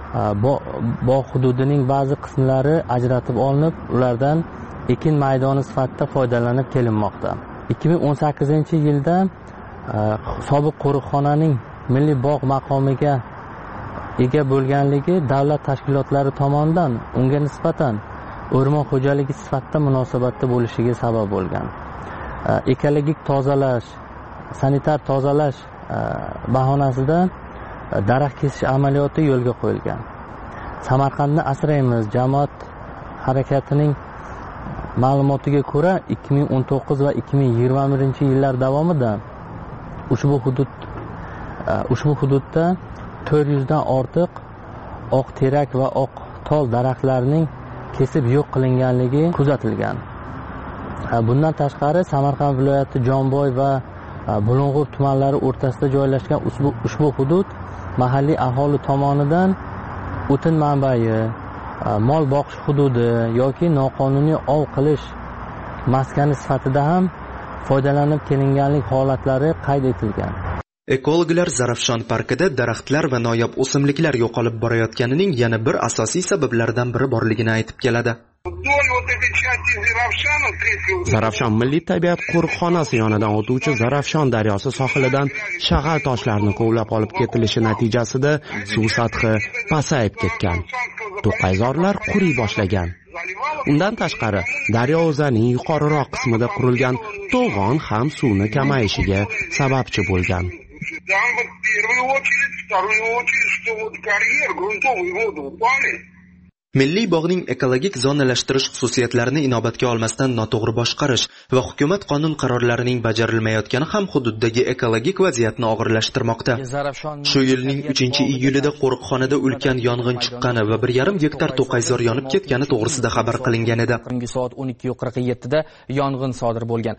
bog' hududining ba'zi qismlari ajratib olinib, ulardan ekin maydoni sifatida foydalanib kelinmoqda. ikki ming o'n sakkizinchi yilda sobiq qo'riqxonaning milliy bog' maqomiga ega bo'lganligi davlat tashkilotlari tomonidan unga nisbatan o'rmon xo'jaligi sifatida munosabatda bo'lishiga sabab bo'lgan. Ekologik tozalash, sanitar tozalash bahonasida daraxt kesish amaliyoti yo'lga qo'yilgan. Samarqandni asraymiz jamoat harakatining ma'lumotiga ko'ra ikki ming o'n to'qqiz va ikki ming yigirma birinchi yillar davomida ushbu hudud ushbu hududda to'rt yuz dan ortiq oq terak va oq tol daraxtlarining kesib yo'q qilinganligi kuzatilgan. Bundan tashqari Samarqand viloyati Jomboy va Bulung'ur tumanlari o'rtasida joylashgan ushbu ushbu hudud mahalliy aholi tomonidan o'tin manbai, mol boqish hududi yoki noqonuniy ov qilish maskani sifatida ham foydalanib kelinganlik holatlari qayd etilgan.
Ekologlar Zarafshon parkida daraxtlar va noyob o'simliklar yo'qolib borayotganining yana bir asosiy sabablaridan biri borligini aytib keladi.
Zarafshon milliy tabiat qo'riqxonasi yonidan o'tuvchi Zarafshon daryosi sohilidan shag'al toshlarni kovlab olib ketilishi natijasida suv sathi pasayib ketgan. To'qayzorlar quriy boshlagan. Undan tashqari, daryo o'zining yuqoriroq qismida qurilgan to'g'on ham suvni kamayishiga sababchi bo'lgan.
Milliy bog'ning ekologik zonalashtirish xususiyatlarini inobatga olmasdan noto'g'ri boshqarish va hukumat qonun qarorlarining bajarilmayotgani ham hududdagi ekologik vaziyatni og'irlashtirmoqda. Shu yilning uchinchi iyulida qo'riqxonada ulkan yong'in chiqqani va bir yarim gektar to'qayzor yonib ketgani to'g'risida xabar qilingan edi.
Soat o'n ikki qirq yetti da yong'in sodir bo'lgan.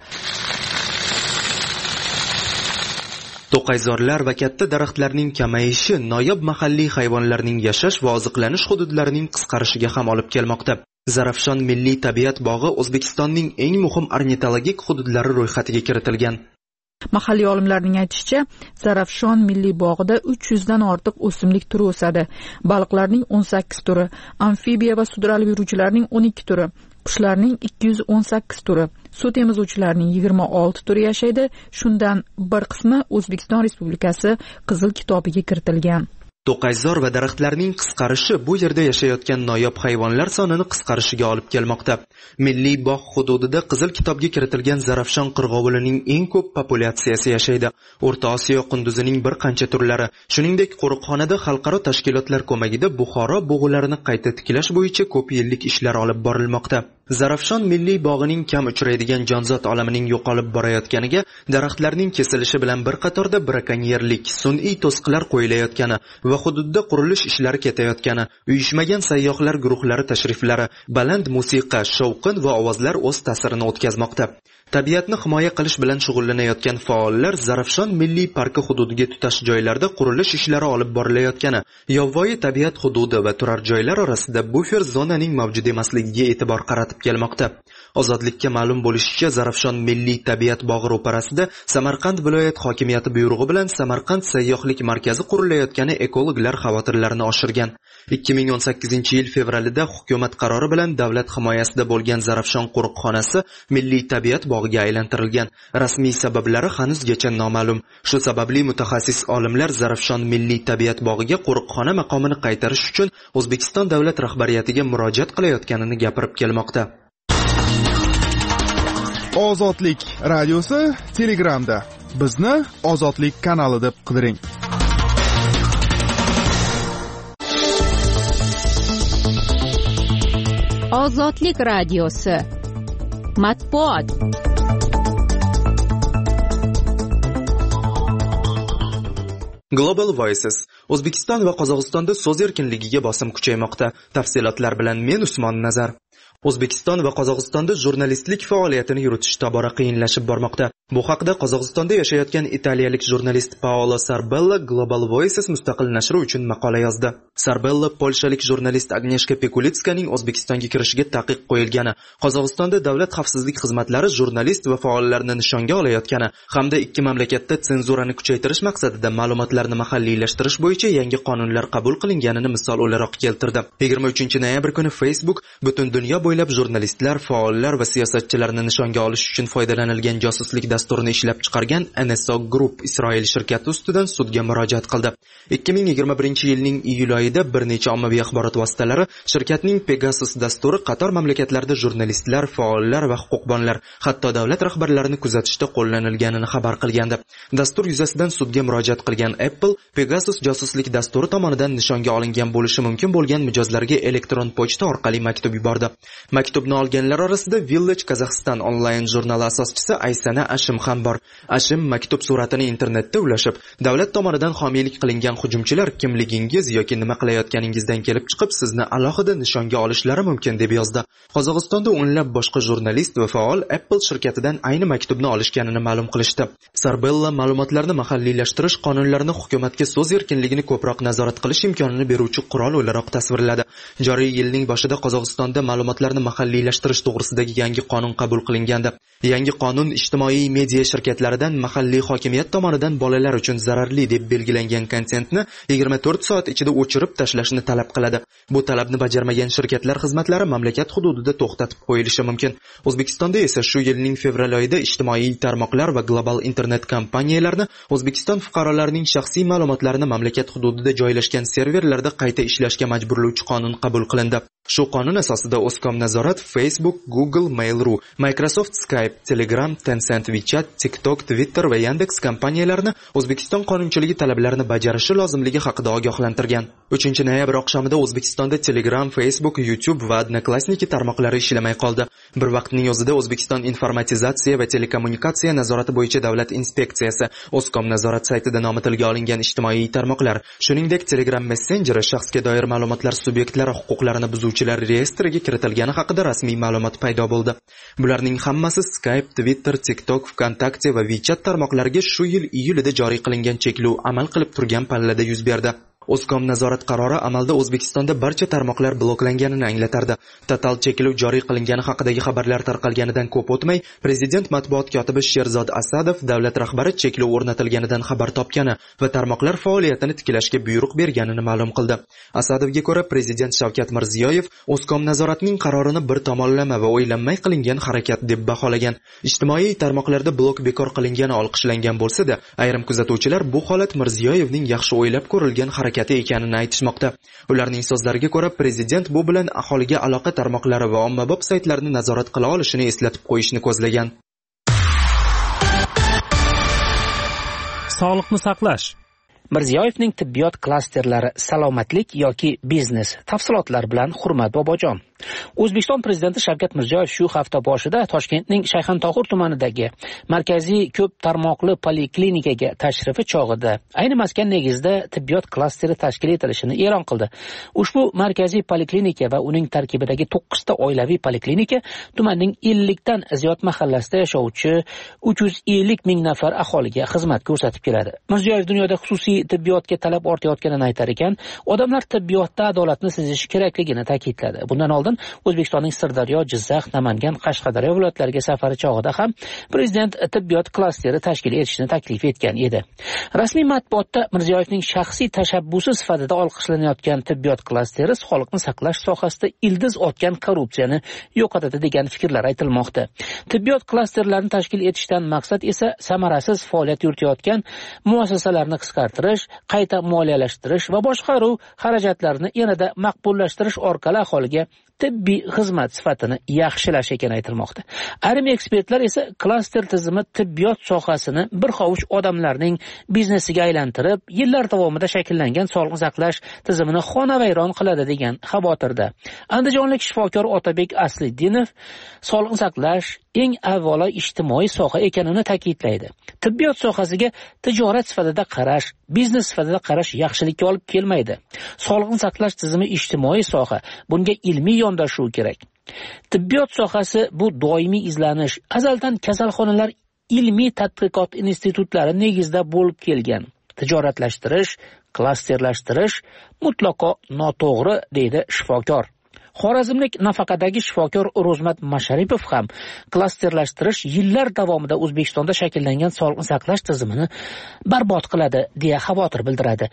To'qayzorlar va katta daraxtlarning kamayishi noyob mahalliy hayvonlarning yashash va oziqlanish hududlarining qisqarishiga ham olib kelmoqda. Zarafshon milliy tabiat bog'i O'zbekistonning eng muhim ornitologik hududlari ro'yxatiga kiritilgan.
Mahalliy olimlarning aytishicha, Zarafshon milliy bog'ida uch yuz dan ortiq o'simlik turi o'sadi. Baliqlarning o'n sakkiz turi, amfibiya va sudralib yuruvchilarning o'n ikki turi, qushlarning ikki yuz o'n sakkiz turi, suv temizuvchilarning yigirma olti turi yashaydi. Shundan bir qismi O'zbekiston Respublikasi Qizil kitobiga kiritilgan.
To'qayzor va daraxtlarning qisqarishi bu yerda yashayotgan noyob hayvonlar sonini qisqarishiga olib kelmoqda. Milliy bog' hududida Qizil kitobga kiritilgan Zarafshon qirg'ovulining eng ko'p populyatsiyasi yashaydi. O'rta Osiyo qunduzining bir qancha turlari, shuningdek qo'riqxonada xalqaro tashkilotlar ko'magida Buxoro bug'ularini qayta tiklash bo'yicha ko'p yillik ishlar olib borilmoqda. Zarafshon milliy bog'ining kam uchraydigan jonzot olamining yo'qolib borayotganiga daraxtlarning kesilishi bilan bir qatorda brakonyerlik, sun'iy to'siqlar qo'yilayotgani va hududda qurilish ishlari ketayotgani, uyushmagan sayyohlar guruhlari tashriflari, baland musiqa, shovqin va ovozlar o'z ta'sirini o'tkazmoqda. Tabiatni himoya qilish bilan shug'ullanayotgan faollar Zarafshon milliy parki hududiga tutash joylarda qurilish ishlari olib borilayotgani, yovvoyi tabiat hududi va turar joylar orasida bufer zonaning mavjud emasligiga e'tibor qaratib kelmoqda. Ozodlikka ma'lum bo'lishicha, Zarafshon milliy tabiat bog'i ro'parasida Samarqand viloyat hokimiyati buyrug'i bilan Samarqand sayyohlik markazi qurilayotgani ekologlar xavotirlarini oshirgan. ikki ming o'n sakkizinchi yil fevralida hukumat qarori bilan davlat himoyasida bo'lgan Zarafshon qo'riqxonasi milliy tabiat bog'iga aylantirilgan. Rasmiy sabablari hanuzgacha noma'lum. Shu sababli mutaxassis olimlar Zarafshon milliy tabiat bog'iga qo'riqxona maqomini qaytarish uchun O'zbekiston davlat rahbariyatiga murojaat qilayotganini gapirib kelmoqda.
Ozodlik radiosi Telegramda. Bizni Ozodlik kanali deb qidiring.
Ozodlik radiosi. Matbuot.
Global Voices. O'zbekiston va Qozog'istonda so'z erkinligiga bosim kuchaymoqda. Tafsilotlar bilan men Usmon Nazar. O'zbekiston va Qozog'istonda jurnalistlik faoliyatini yuritish tobora qiyinlashib bormoqda. Bu haqda Qozog'istonda yashayotgan italiyalik jurnalist Paolo Sarbella Global Voices mustaqil nashri uchun maqola yozdi. Sarbella polshalik jurnalist Agneshka Pekulitskaning O'zbekistonga kirishiga taqiq qo'yilgani, Qozog'istonda davlat xavfsizlik xizmatlari jurnalist va faollarni nishonga olayotgani hamda ikki mamlakatda senzurani kuchaytirish maqsadida ma'lumotlarni mahalliylashtirish bo'yicha yangi qonunlar qabul qilinganini misol o'laroq keltirdi. yigirma uchinchi noyabr kuni Facebook butun dunyo bo'ylab jurnalistlar, faollar va siyosatchilarni nishonga olish uchun foydalanilgan josuslik dasturini ishlab chiqargan N S O Group Isroil shirkati ustidan sudga murojaat qildi. ikki ming yigirma birinchi yilning iyul oyida bir necha ommaviy axborot vositalari shirkatning Pegasus dasturi qator mamlakatlarda jurnalistlar, faollar va huquqbonlar, hatto davlat rahbarlarini kuzatishda qo'llanilganini xabar qilgandi. Dastur yuzasidan sudga murojaat qilgan Apple Pegasus josuslik dasturi tomonidan nishonga olingan bo'lishi mumkin bo'lgan mijozlarga elektron pochta orqali maktub yubordi. Maktubni olganlar orasida Village Kazakhstan onlayn jurnali asoschisi Aysana Ashim ham bor. Ashim maktub suratini internetda ulashib, davlat tomonidan homiylik qilingan hujumchilar kimligingiz yoki nima qilayotganingizdan kelib chiqib sizni alohida nishonga olishlari mumkin deb yozdi. Qozog'istonda o'nlab boshqa jurnalist va faol Apple shirkatidan ayni maktubni olishganini ma'lum qilishdi. Sarbella ma'lumotlarni mahalliylashtirish qonunlarini hukumatga so'z erkinligini ko'proq nazorat qilish imkonini beruvchi qurol o'laroq tasvirladi. Joriy yilning boshida Qozog'istonda ma'lumotlarni mahalliylashtirish to'g'risidagi yangi qonun qabul qilingandi. Yangi qonun ijtimoiy media shirkatlaridan mahalliy hokimiyat tomonidan bolalar uchun zararli deb belgilangan kontentni yigirma to'rt soat ichida o'chirib tashlashni talab qiladi. Bu talabni bajarmagan shirkatlar xizmatlari mamlakat hududida to'xtatib qo'yilishi mumkin. O'zbekistonda esa shu yilning fevral oyida ijtimoiy tarmoqlar va global internet kompaniyalarni O'zbekiston fuqarolarining shaxsiy ma'lumotlarini mamlakat hududida joylashgan serverlarda qayta ishlashga majburlovchi qonun qabul qilindi. Shu qonun asosida O'zkomnazorat Facebook, Google, Mail.ru, Microsoft Skype, Telegram, Tencent WeChat, TikTok, Twitter va Yandex kompaniyalarini O'zbekiston qonunchiligi talablarini bajarishi lozimligi haqida ogohlantirgan. uchinchi noyabr oqshomida O'zbekistonda Telegram, Facebook, YouTube va Odnoklassniki tarmoqlari ishlamay qoldi. Bir vaqtning o'zida O'zbekiston informatizatsiya va telekommunikatsiya nazorati bo'yicha davlat inspeksiyasi O'zkomnazorat saytida nomi tilga olingan ijtimoiy tarmoqlar, shuningdek Telegram messenjeri shaxsga doir ma'lumotlar subyektlari huquqlarini buzuvchilar reyestriga kiritilgani haqida rasmiy ma'lumot paydo bo'ldi. Bularning hammasi Skype, Twitter, TikTok, VKontakte va WeChat tarmoqlariga shu yil iyulida joriy qilingan cheklov amal qilib turgan pallada yuz berdi. O'zkomnazorat qarori amalda O'zbekistonda barcha tarmoqlar bloklanganini anglatardi. Total cheklov joriy qilingani haqidagi xabarlar tarqalganidan ko'p o'tmay, Prezident matbuot kotibi Sherzod Asadov davlat rahbari cheklov o'rnatilganidan xabar topgani va tarmoqlar faoliyatini tiklashga buyruq berganini ma'lum qildi. Asadovga ko'ra, Prezident Shavkat Mirziyoyev O'zkomnazoratning qarorini bir tomonlama va o'ylanmay qilingan harakat deb baholagan. Ijtimoiy tarmoqlarda blok bekor qilingani olqishlangan bo'lsa-da, ayrim kuzatuvchilar bu holat Mirziyoyevning yaxshi o'ylab ko'rilgan harakat ekanini aytishmoqda. Ularning so'zlariga ko'ra, prezident bu bilan aholiga aloqa tarmoqlari va ommabop saytlarni nazorat qila olishini eslatib qo'yishni ko'zlagan.
Sog'liqni saqlash.
Mirziyoyevning tibbiyot klasterlari salomatlik yoki biznes tafsilotlari bilan Hurmat Bobojon. O'zbekiston prezidenti Shavkat Mirziyoyev shu hafta boshida Toshkentning Shayxontohur tumanidagi markaziy ko'p tarmoqli poliklinikaga tashrifi chog'ida ayni maskan negizida tibbiyot klasteri tashkil etilishini e'lon qildi. Ushbu markaziy poliklinika va uning tarkibidagi to'qqizta oilaviy poliklinika tumanning ellikdan ziyod mahallasida yashovchi uch yuz ellik ming nafar aholiga xizmat ko'rsatib keladi. Mirziyoyev dunyoda xususiy tibbiyotga talab ortayotganini aytar ekan, odamlar tibbiyotda adolatni sezishi kerakligini ta'kidladi. Bundan oldin O'zbekistonning Sirdaryo, Jizzax, Namangan, Qashqadaryo viloyatlariga safari chog'ida ham prezident tibbiyot klasteri tashkil etishni taklif etgan edi. Rasmiy matbuotda Mirziyoyevning shaxsiy tashabbusi sifatida olqishlanayotgan tibbiyot klasteri sog'liqni saqlash sohasida ildiz otgan korrupsiyani yo'qotadi degan fikrlar aytilmoqda. Tibbiyot klasterlarini tashkil etishdan maqsad esa samarasiz faoliyat yuritayotgan muassasalarni qisqartirish, qayta moliyalashtirish va boshqaruv xarajatlarini yanada maqbullashtirish orqali aholiga tibbiy xizmat sifatini yaxshilash ekani aytilmoqda. Ayrim ekspertlar esa klaster tizimi tibbiyot sohasini bir hovuch odamlarning biznesiga aylantirib, yillar davomida shakllangan sog'liqni saqlash tizimini xonavayron qiladi degan xavotirda. Andijonlik shifokor Otabek Asliddinov sog'liqni saqlash eng avvalo ijtimoiy soha ekanini ta'kidlaydi. Tibbiyot sohasiga tijorat sifatida qarash, biznes sifatida qarash yaxshilikka olib kelmaydi. Sog'liqni saqlash tizimi ijtimoiy soha, bunga ilmiy yondashuv kerak. Tibbiyot sohasi bu doimiy izlanish, azaldan kasalxonalar ilmiy tadqiqot institutlari negizida bo'lib kelgan. Tijoratlashtirish, klasterlashtirish mutlaqo noto'g'ri, deydi shifokor. Xorazmlik nafaqadagi shifokor Ro'zmat Masharipov ham klasterlashtirish yillar davomida O'zbekistonda shakllangan sog'liqni saqlash tizimini barbod qiladi deya xavotir bildiradi.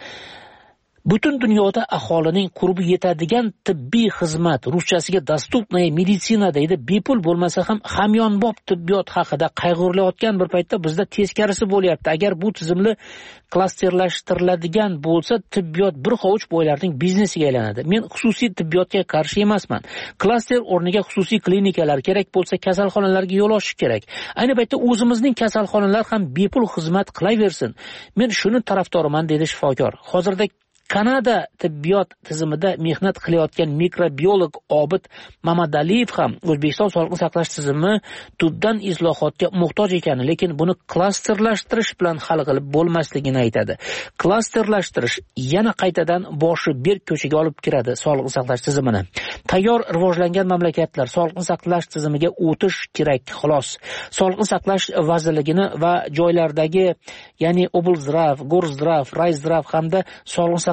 Butun dunyoda aholining qurbi yetadigan tibbiy xizmat, ruschasiga dostupnaya meditsina deydi, bepul bo'lmasa ham hamyonbop tibbiyot haqida qayg'urilayotgan bir paytda bizda teskarisi bo'lyapti. Agar bu tizimli klasterlashtiriladigan bo'lsa, tibbiyot bir hovuch boylarning biznesiga aylanadi. Men xususiy tibbiyotga qarshi emasman. Klaster o'rniga xususiy klinikalar kerak bo'lsa, kasalxonalarga yo'l ochish kerak. Ayni paytda o'zimizning kasalxonalar ham bepul xizmat qilaversin. Men shuni tarafdoriman, dedi shifokor. Hozirda Kanada tibbiyot tizimida mehnat qilayotgan mikrobiolog Obid Mamadaliyev ham O'zbekiston sog'liqni saqlash tizimi tubdan islohotga muhtoj ekanini, lekin buni klasterlashtirish bilan hal qilib bo'lmasligini aytadi. Klasterlashtirish yana qaytadan boshi berk ko'chaga olib kiradi sog'liqni saqlash tizimini. Tayyor rivojlangan mamlakatlar sog'liqni saqlash tizimiga o'tish kerak, xolos. Sog'liqni saqlash vazirligini va joylardagi, ya'ni Oblzdrav, Gorzdrav, Rayzdrav hamda sog'liqni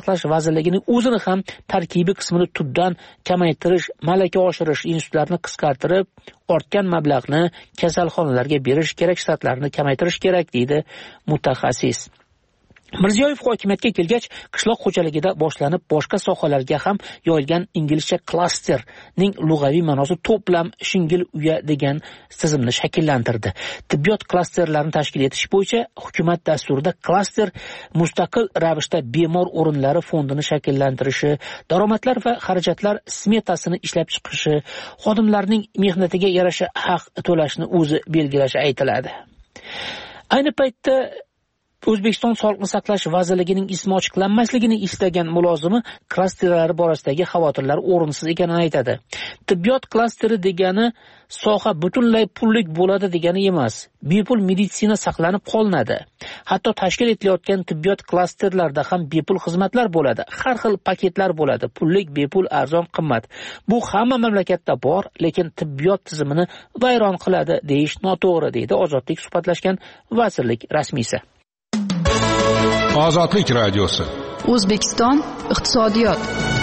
saqlash vazirligining o'zini ham tarkibiy qismini tubdan kamaytirish, malaka oshirish, institutlarni qisqartirib, ortgan mablag'ni kasalxonalarga berish kerak, shtatlarni kamaytirish kerak deydi mutaxassis. Mirziyoyev hokimiyatga kelgach, qishloq xo'jaligida boshlanib boshqa sohalarga ham yoyilgan inglizcha klasterning lug'aviy ma'nosi to'plam shingil uya degan tizimni shakllantirdi. Tibbiyot klasterlarini tashkil etish bo'yicha hukumat dasturida klaster mustaqil ravishda bemor o'rinlari fondini shakllantirishi, daromadlar va xarajatlar smetasini ishlab chiqishi, xodimlarning mehnatiga yarasha haq to'lashni o'zi belgilashi aytiladi. Ayni paytda O'zbekiston Sog'liqni saqlash vazirligining ismi ochiqlanmasligini istagan mulozimi klasterlari borasidagi xavotirlar o'rinsiz ekanini aytadi. Tibbiyot klasteri degani soha butunlay pullik bo'ladi degani emas. Bepul meditsina saqlanib qolinadi. Hatto tashkil etilayotgan tibbiyot klasterlarida ham bepul xizmatlar bo'ladi. Har xil paketlar bo'ladi. Pullik, bepul, arzon, qimmat. Bu hamma mamlakatda bor, lekin tibbiyot tizimini vayron qiladi deyish noto'g'ri deydi Ozodlik suhbatlashgan vazirlik rasmiysi.
Ozodlik radiosi.
O'zbekiston iqtisodiyot.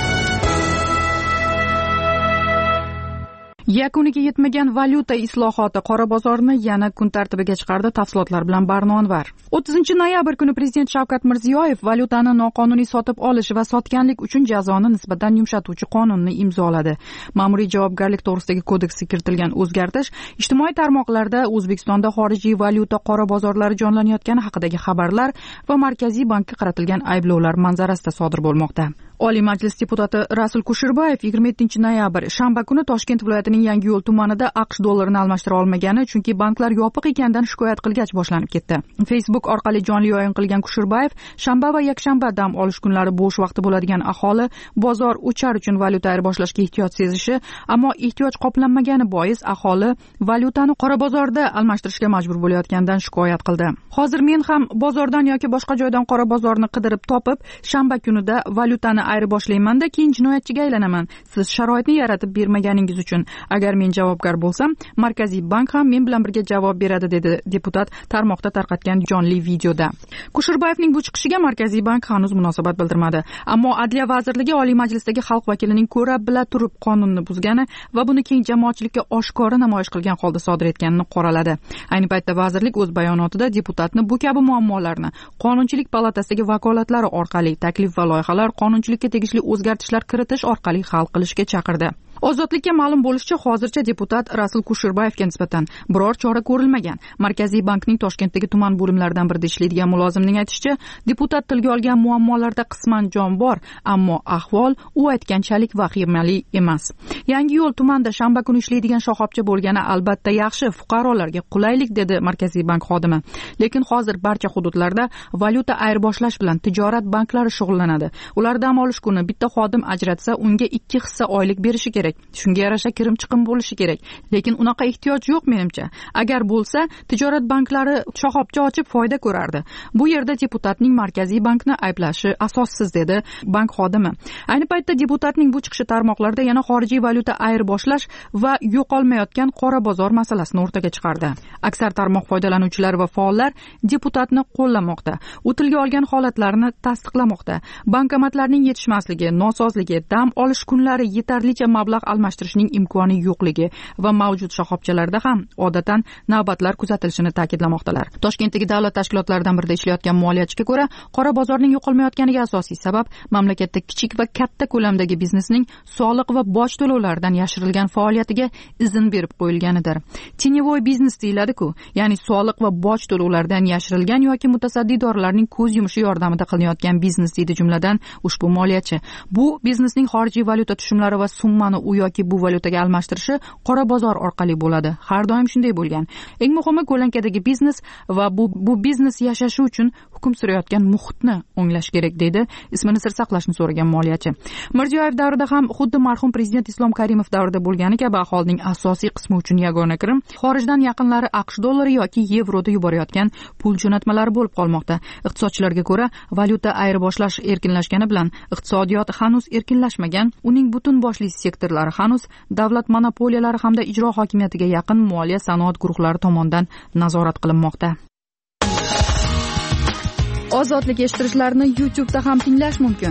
Yakuniga yetmagan valyuta islohoti qora bozorni yana kun tartibiga chiqardi. Tafsilotlar bilan Barno Anvar. o'ttizinchi noyabr kuni Prezident Shavkat Mirziyoyev valyutani noqonuniy sotib olish va sotganlik uchun jazoni nisbatan yumshatuvchi qonunni imzoladi. Ma'muriy javobgarlik to'g'risidagi kodeksga kiritilgan o'zgartish ijtimoiy tarmoqlarda O'zbekistonda xorijiy valyuta qora bozorlari jonlanayotgani haqidagi xabarlar va Markaziy bankka qaratilgan ayblovlar manzarasida sodir bo'lmoqda. Oliy Majlis deputati Rasul Kusherbayev yigirma yettinchi noyabr shanba kuni Toshkent viloyatining Yangiyo'l tumanida AQSh dollarini almashtira olmagani, chunki banklar yopiq ekanidan shikoyat qilgach boshlanib ketdi. Facebook orqali jonli o'yin qilgan Kusherbayev, shanba va yakshanba dam olish kunlari bo'sh vaqti bo'ladigan aholi bozor o'char uchun valyuta ayirboshlashga ehtiyoj sezishi, ammo ehtiyoj qoplanmagani bois aholi valyutani qora bozorda almashtirishga majbur bo'layotganidan shikoyat qildi. Hozir men ham bozordan yoki boshqa joydan qora bozorni qidirib topib, shanba kunida valyutani ayirboshlaymanda, keyin jinoyatchiga aylanaman. Siz sharoitni yaratib bermaganingiz uchun. Agar men javobgar bo'lsam, Markaziy bank ham men bilan birga javob beradi, dedi deputat tarmoqda tarqatgan jonli videoda. Kusherbayevning bu chiqishiga Markaziy bank hanuz munosabat bildirmadi. Ammo Adliya vazirligi Oliy Majlisdagi xalq vakilining ko'ra bila turib qonunni buzgani va buni keng jamoatchilikka oshkora namoyish qilgan holda sodir etganini qoraladi. Ayni paytda vazirlik o'z bayonotida deputatni bu kabi muammolarni Qonunchilik palatasidagi vakolatlari orqali taklif va loyihalar qonunchilikka tegishli o'zgartishlar kiritish orqali hal qilishga chaqirdi. Ozodlikka ma'lum bo'lishicha, hozircha deputat Rasul Kusherbayevga nisbatan biror chora ko'rilmagan. Markaziy bankning Toshkentdagi tuman bo'limlaridan birida ishlaydigan mulozimning aytishicha, deputat tilga olgan muammolarda qisman jon bor, ammo ahvol u aytganchalik vahimali emas. Yangiyo'l tumanida shanba kuni ishlaydigan shoxobcha bo'lgani albatta yaxshi, fuqarolarga qulaylik, dedi Markaziy bank xodimi. Lekin hozir barcha hududlarda valyuta ayirboshlash bilan tijorat banklari shug'ullanadi. Ular dam olish kuni bitta xodim ajratsa, unga ikki hissa oylik berishi kerak. Shunga yarasha kirim chiqim bo'lishi kerak. Lekin unaqa ehtiyoj yo'q menimcha. Agar bo'lsa, tijorat banklari shoxobcha ochib foyda ko'rardi. Bu yerda deputatning Markaziy bankni ayblashi asossiz, dedi bank xodimi. Ayni paytda deputatning bu chiqishi tarmoqlarda yana xorijiy valyuta ayirboshlash va yo'qolmayotgan qora bozor masalasini o'rtaga chiqardi. Aksar tarmoq foydalanuvchilari va faollar deputatni qo'llamoqda. U tilga olgan holatlarni tasdiqlamoqda. Bankomatlarning yetishmasligi, nosozligi, dam olish kunlari yetarlicha mablag' almashtirishning imkoni yo'qligi va mavjud shoxobchalarda ham odatan navbatlar kuzatilishini ta'kidlamoqdalar. Toshkentdagi davlat tashkilotlaridan birida ishlayotgan moliyachiga ko'ra, qora bozorning yo'qolmayotganiga asosiy sabab mamlakatda kichik va katta ko'lamdagi biznesning soliq va boj to'lovlaridan yashirilgan faoliyatiga izn berib qo'yilganidir. Tеневой biznes deyiladi-ku, ya'ni soliq va boj to'lovlaridan yashirilgan yoki mutasaddi idoralarning ko'z yumishi yordamida qilinayotgan biznes, deydi jumladan ushbu moliyachi. Bu biznesning xorijiy valyuta tushumlari va summani u yoki bu valyutaga almashtirishi qora bozor orqali bo'ladi. Har doim shunday bo'lgan. Eng muhimi, ko'lankadagi biznes va bu bu biznes yashashi uchun hukm surayotgan muhitni o'nglash kerak, deydi ismini sir saqlashni so'ragan moliyachi. Mirziyoyev davrida ham xuddi marhum prezident Islom Karimov davrida bo'lgani kabi aholining asosiy qismi uchun yagona kirim xorijdan yaqinlari AQSh dollari yoki yevroda yuborayotgan pul jo'natmalari bo'lib qolmoqda. Iqtisodchilarga ko'ra, valyuta ayirboshlash erkinlashgani bilan iqtisodiyot hanuz erkinlashmagan, uning butun boshli sektorlari hanuz davlat monopoliyalari hamda ijro hokimiyatiga yaqin moliya sanoat guruhlari tomonidan nazorat qilinmoqda. Ozodlik eshittirishlarini YouTube'da ham tinglash mumkin.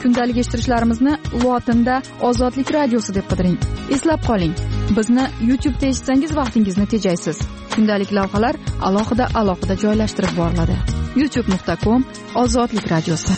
kundalik eshittirishlarimizni lotinda Ozodlik radiosi deb qidiring. Eslab qoling, bizni YouTube'da eshitsangiz vaqtingizni tejaysiz. Kundalik lavhalar alohida alohida joylashtirib boriladi. youtube nuqta com Ozodlik radiosi.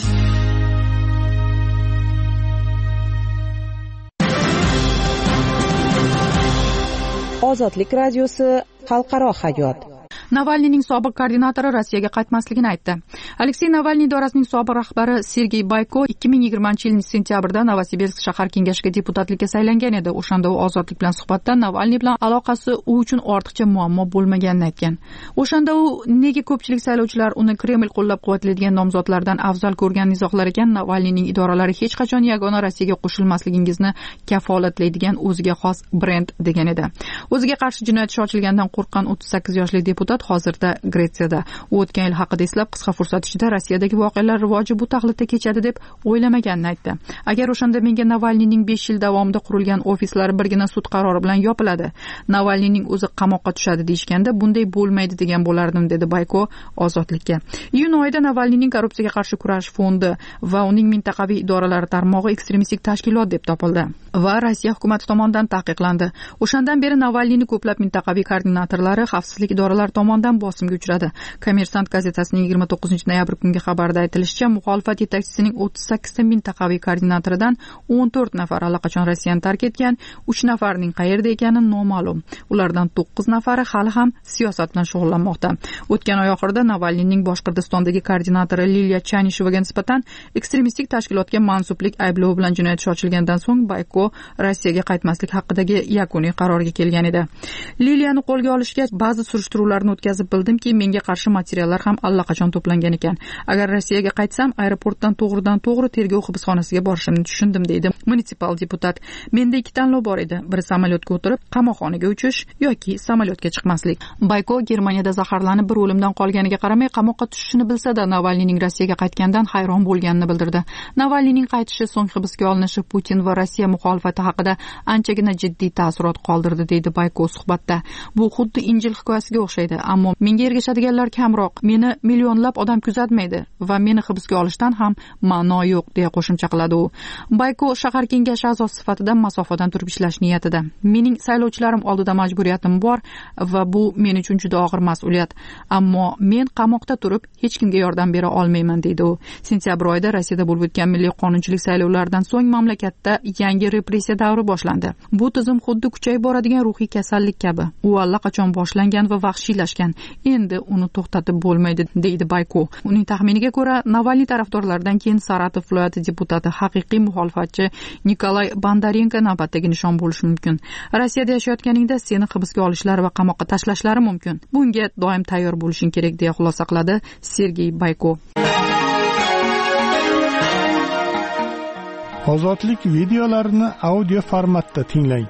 Ozodlik radiosi xalqaro hayot.
Navalniyning sobiq koordinatori Rossiyaga qaytmasligini aytdi. Aleksey Navalniy idorasining sobiq rahbari Sergey Bayko ikki ming yigirmanchi yilning sentyabrida Novosibirsk shahar kengashiga deputatlikka saylangan edi. O'shanda u Ozodlik bilan suhbatda Navalniy bilan aloqasi u uchun ortiqcha muammo bo'lmaganini aytgan. O'shanda u nega ko'pchilik saylovchilar uni Kreml qo'llab-quvvatlaydigan nomzodlardan afzal ko'rganini izohlar ekan, Navalniyning idoralari hech qachon yagona Rossiyaga qo'shilmasligingizni kafolatlaydigan o'ziga xos brend degan edi. O'ziga qarshi jinoyat ishi ochilgandan qo'rqqan o'ttiz sakkiz yoshli deputat hozirda Gretsiyada. U o'tgan yil haqida eslab, qisqa fursat ichida Rossiyadagi voqealar rivoji bu taxlitda kechadi deb o'ylamaganini aytdi. Agar o'shanda menga Navalniyning besh yil davomida qurilgan ofislari birgina sud qarori bilan yopiladi, Navalniyning o'zi qamoqqa tushadi deyishganda, bunday bo'lmaydi degan bo'lardim, dedi Bayko Ozodlikka. Iyun oyida Navalniyning korrupsiyaga qarshi kurash fondi va uning mintaqaviy idoralari tarmog'i ekstremistik tashkilot deb topildi va Rossiya hukumati tomonidan taqiqlandi. O'shandan beri Navalniyning ko'plab mintaqaviy koordinatorlari xavfsizlik idoralari tomonidan bosimga uchradi. Kommersant gazetasining yigirma to'qqizinchi noyabr kungi xabarida aytilishicha, muxolifat yetakchisining o'ttiz sakkizta mintaqaviy koordinatoridan o'n to'rt nafar allaqachon Rossiyani tark etgan, uch nafarining qayerda ekani noma'lum. Ulardan to'qqiz nafari hali ham siyosat bilan shug'ullanmoqda. O'tgan oy oxirida Navalniyning Boshqirdistondagi koordinatori Liliya Chanishevaga nisbatan ekstremistik tashkilotga mansublik ayblovi bilan jinoyat ishi ochilgandan so'ng Bayko Rossiyaga qaytmaslik haqidagi yakuniy qarorga kelgan edi. Liliyani qo'lga olishga ba'zi surishtiruvlarni o'tkazib bildimki, menga qarshi materiallar ham allaqachon to'plangan ekan. Agar Rossiyaga qaytsam, aeroportdan to'g'ridan to'g'ri tergov hibsxonasiga borishimni tushundim, deydi munitsipal deputat. Menda ikki tanlov bor edi. Biri samolyotga o'tirib qamoqxonaga uchish yoki samolyotga chiqmaslik. Bayko Germaniyada zaharlanib bir o'limdan qolganiga qaramay qamoqqa tushishini bilsa-da, Navalniyning Rossiyaga qaytgandan hayron bo'lganini bildirdi. Navalniyning qaytishi, so'ng hibsga olinishi Putin va Rossiya muxolifati haqida anchagina jiddiy ta'sirot qoldirdi, deydi Bayko suhbatda. Bu xuddi Injil hikoyasiga o'xshaydi, ammo menga ergashadiganlar kamroq. Meni millionlab odam kuzatmaydi va meni hibsga olishdan ham ma'no yo'q, deya qo'shimcha qiladi u. Bayko shahar kengashi a'zosi sifatida masofadan turib ishlash niyatida. Mening saylovchilarim oldida majburiyatim bor va bu men uchun juda og'ir mas'uliyat. Ammo men qamoqda turib hech kimga yordam bera olmayman, deydi u. Sentyabr oyida Rossiyada bo'lib o'tgan milliy qonunchilik saylovlaridan so'ng mamlakatda yangi repressiya davri boshlandi. Bu tizim xuddi kuchayib boradigan ruhiy kasallik kabi. U allaqachon boshlangan va vahshiylashgan. Endi uni to'xtatib bo'lmaydi, deydi Bayko. Uning taxminiga ko'ra, Navalniy tarafdorlaridan keyin Saratov viloyati deputati, haqiqiy muxolifatchi Nikolay Bondarenko navbatdagi nishon bo'lishi mumkin. Rossiyada yashayotganingda seni hibsga olishlari va qamoqqa tashlashlari mumkin. Bunga doim tayyor bo'lishing kerak, deya xulosa qiladi Sergey Bayko.
Ozodlik videolarini audio formatda tinglang.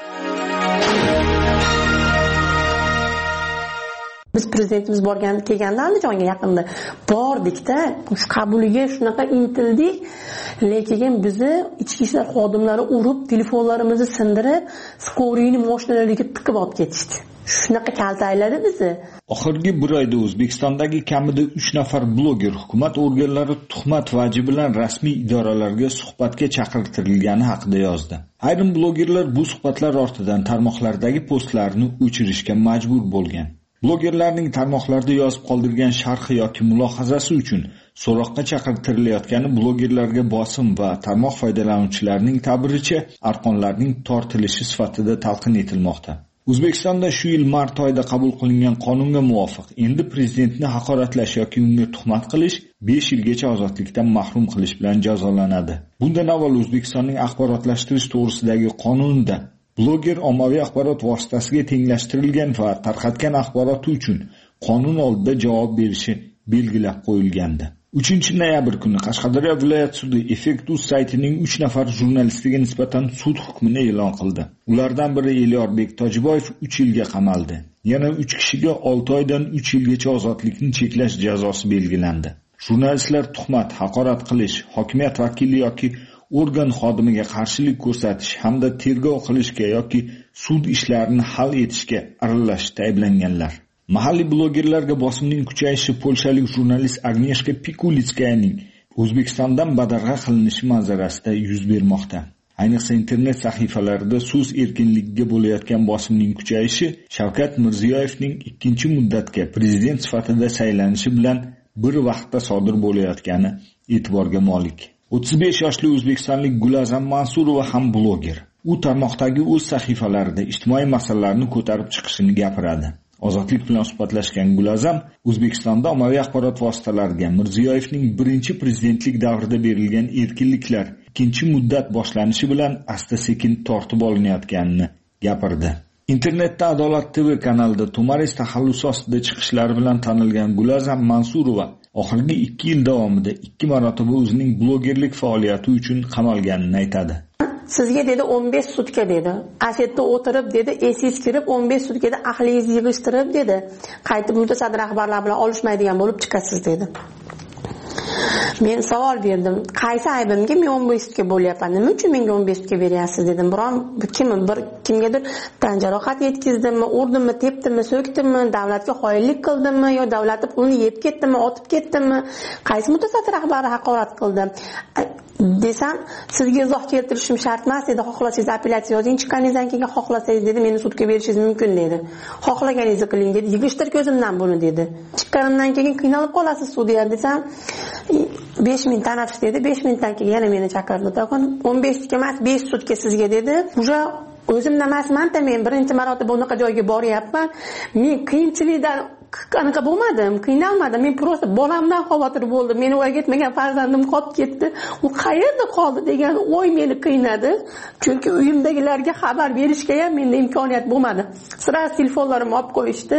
Biz prezidentimiz borgan kelganda Andijonga yaqinda bordikda, shu qabuliga shunaqa intildik, lekin bizni ichki ishlar xodimlari urib, telefonlarimizni sindirib, skoriy mashinalarga tiqib olib ketishdi. Shunaqa kaltayladi bizni.
Oxirgi bir oyda O'zbekistondagi kamida uch nafar bloger hukumat organlari tuhmat vaji bilan rasmiy idoralarga suhbatga chaqirtirilgani haqida yozdi. Ayrim blogerlar bu suhbatlar ortidan tarmoqlardagi postlarini o'chirishga majbur bo'lgan. Blogerlarning tarmoqlarda yozib qoldirgan sharhi yoki mulohazasi uchun so'roqqa chaqirtirilayotgani blogerlarga bosim va tarmoq foydalanuvchilarining ta'biricha arqonlarning tortilishi sifatida talqin etilmoqda. O'zbekistonda shu yil mart oyida qabul qilingan qonunga muvofiq endi prezidentni haqoratlash yoki unga tuhmat qilish besh yilgacha ozodlikdan mahrum qilish bilan jazolanadi. Bundan avval O'zbekistonning axborotlashtirish to'g'risidagi qonunida bloger ommaviy axborot vositasiga tenglashtirilgan va tarqatgan axboroti uchun qonun oldida javob berishi belgilab qo'yilgandi. uchinchi noyabr kuni Qashqadaryo viloyat sudi Effektus saytining uch nafar jurnalistiga nisbatan sud hukmini e'lon qildi. Ulardan biri Elyorbek Tojiboyev uch yilga qamaldi. Yana uch kishiga olti oydan uch yilgacha ozodlikni cheklash jazosi belgilandi. Jurnalistlar tuhmat, haqorat qilish, hokimiyat vakili yoki organ xodimiga qarshilik ko'rsatish hamda tergov qilishga yoki sud ishlarini hal etishga aralashishda ayblanganlar. Mahalliy blogerlarga bosimning kuchayishi polshalik jurnalist Agnieszka Pikulitskayaning O'zbekistondan badarg'a qilinishi manzarasida yuz bermoqda. Ayniqsa internet sahifalarida so'z erkinligiga bo'layotgan bosimning kuchayishi Shavkat Mirziyoyevning ikkinchi muddatga prezident sifatida saylanishi bilan bir vaqtda sodir bo'layotgani e'tiborga molik. o'ttiz besh yoshli o'zbekistonlik Gulazam Mansurova ham bloger. U tarmoqdagi o'z sahifalarida ijtimoiy masalalarni ko'tarib chiqishini gapiradi. Ozodlik bilan suhbatlashgan Gulazam O'zbekistonda ommaviy axborot vositalariga Mirziyoyevning birinchi prezidentlik davrida berilgan erkinliklar ikkinchi muddat boshlanishi bilan asta-sekin tortib olinayotganini gapirdi. Internetda Adolat T V kanalida To'maris taxallusi ostida chiqishlari bilan tanilgan Gulazam Mansurova oxirgi ikki yil davomida ikki marotaba o'zining blogerlik faoliyati uchun qamalganini aytadi.
Sizga dedi o'n besh sutka dedi. Ashetda o'tirib dedi, esiz kirib o'n besh sutkada ahlingizni yig'ishtirib dedi. Qaytib mutasaddi rahbarlar bilan olishmaydigan bo'lib chiqasiz dedi. Men savol berdim. Qaysi aybimga men o'n besh sutka bo'lyapman? Nima uchun menga o'n besh sutka beryapsiz dedim. Biron kim bir kimgadir tan jarohat yetkazdimmi, urdimmi, tepdimmi, so'kdimmi, davlatga xoinlik qildimmi yo davlatni pulini yeb ketdimmi, otib ketdimmi? Qaysi mutasaddi rahbari haqorat qildi? Desam, sizga izoh keltirishim shart emas dedi. Xohlasangiz apellyatsiya yozing, chiqqaningizdan keyin xohlasangiz dedi, meni sudga berishingiz mumkin dedi. Xohlaganingizni qiling dedi. Yig'ishtir ko'zimdan buni dedi. Chiqqanimdan keyin qiynalib qolasiz sudya desam, besh ming tanaffus dedi. besh mingdan keyin yana meni chaqirdi. Taqon o'n besh sutka emas, besh sutka sizga dedi. Uje o'zimdan emasman-da, men birinchi marotaba bunaqa joyga boryapman. Men qiyinchilikdan qanaqa bo'lmadim, qiynalmadim. Men prosta bolamdan xavotir bo'ldim. Meni voyaga yetmagan farzandim qolib ketdi. U qayerda qoldi degan o'y meni qiynadi. Chunki uyimdagilarga xabar berishga ham menda imkoniyat bo'lmadi. Sira telefonlarimni olib qo'yishdi.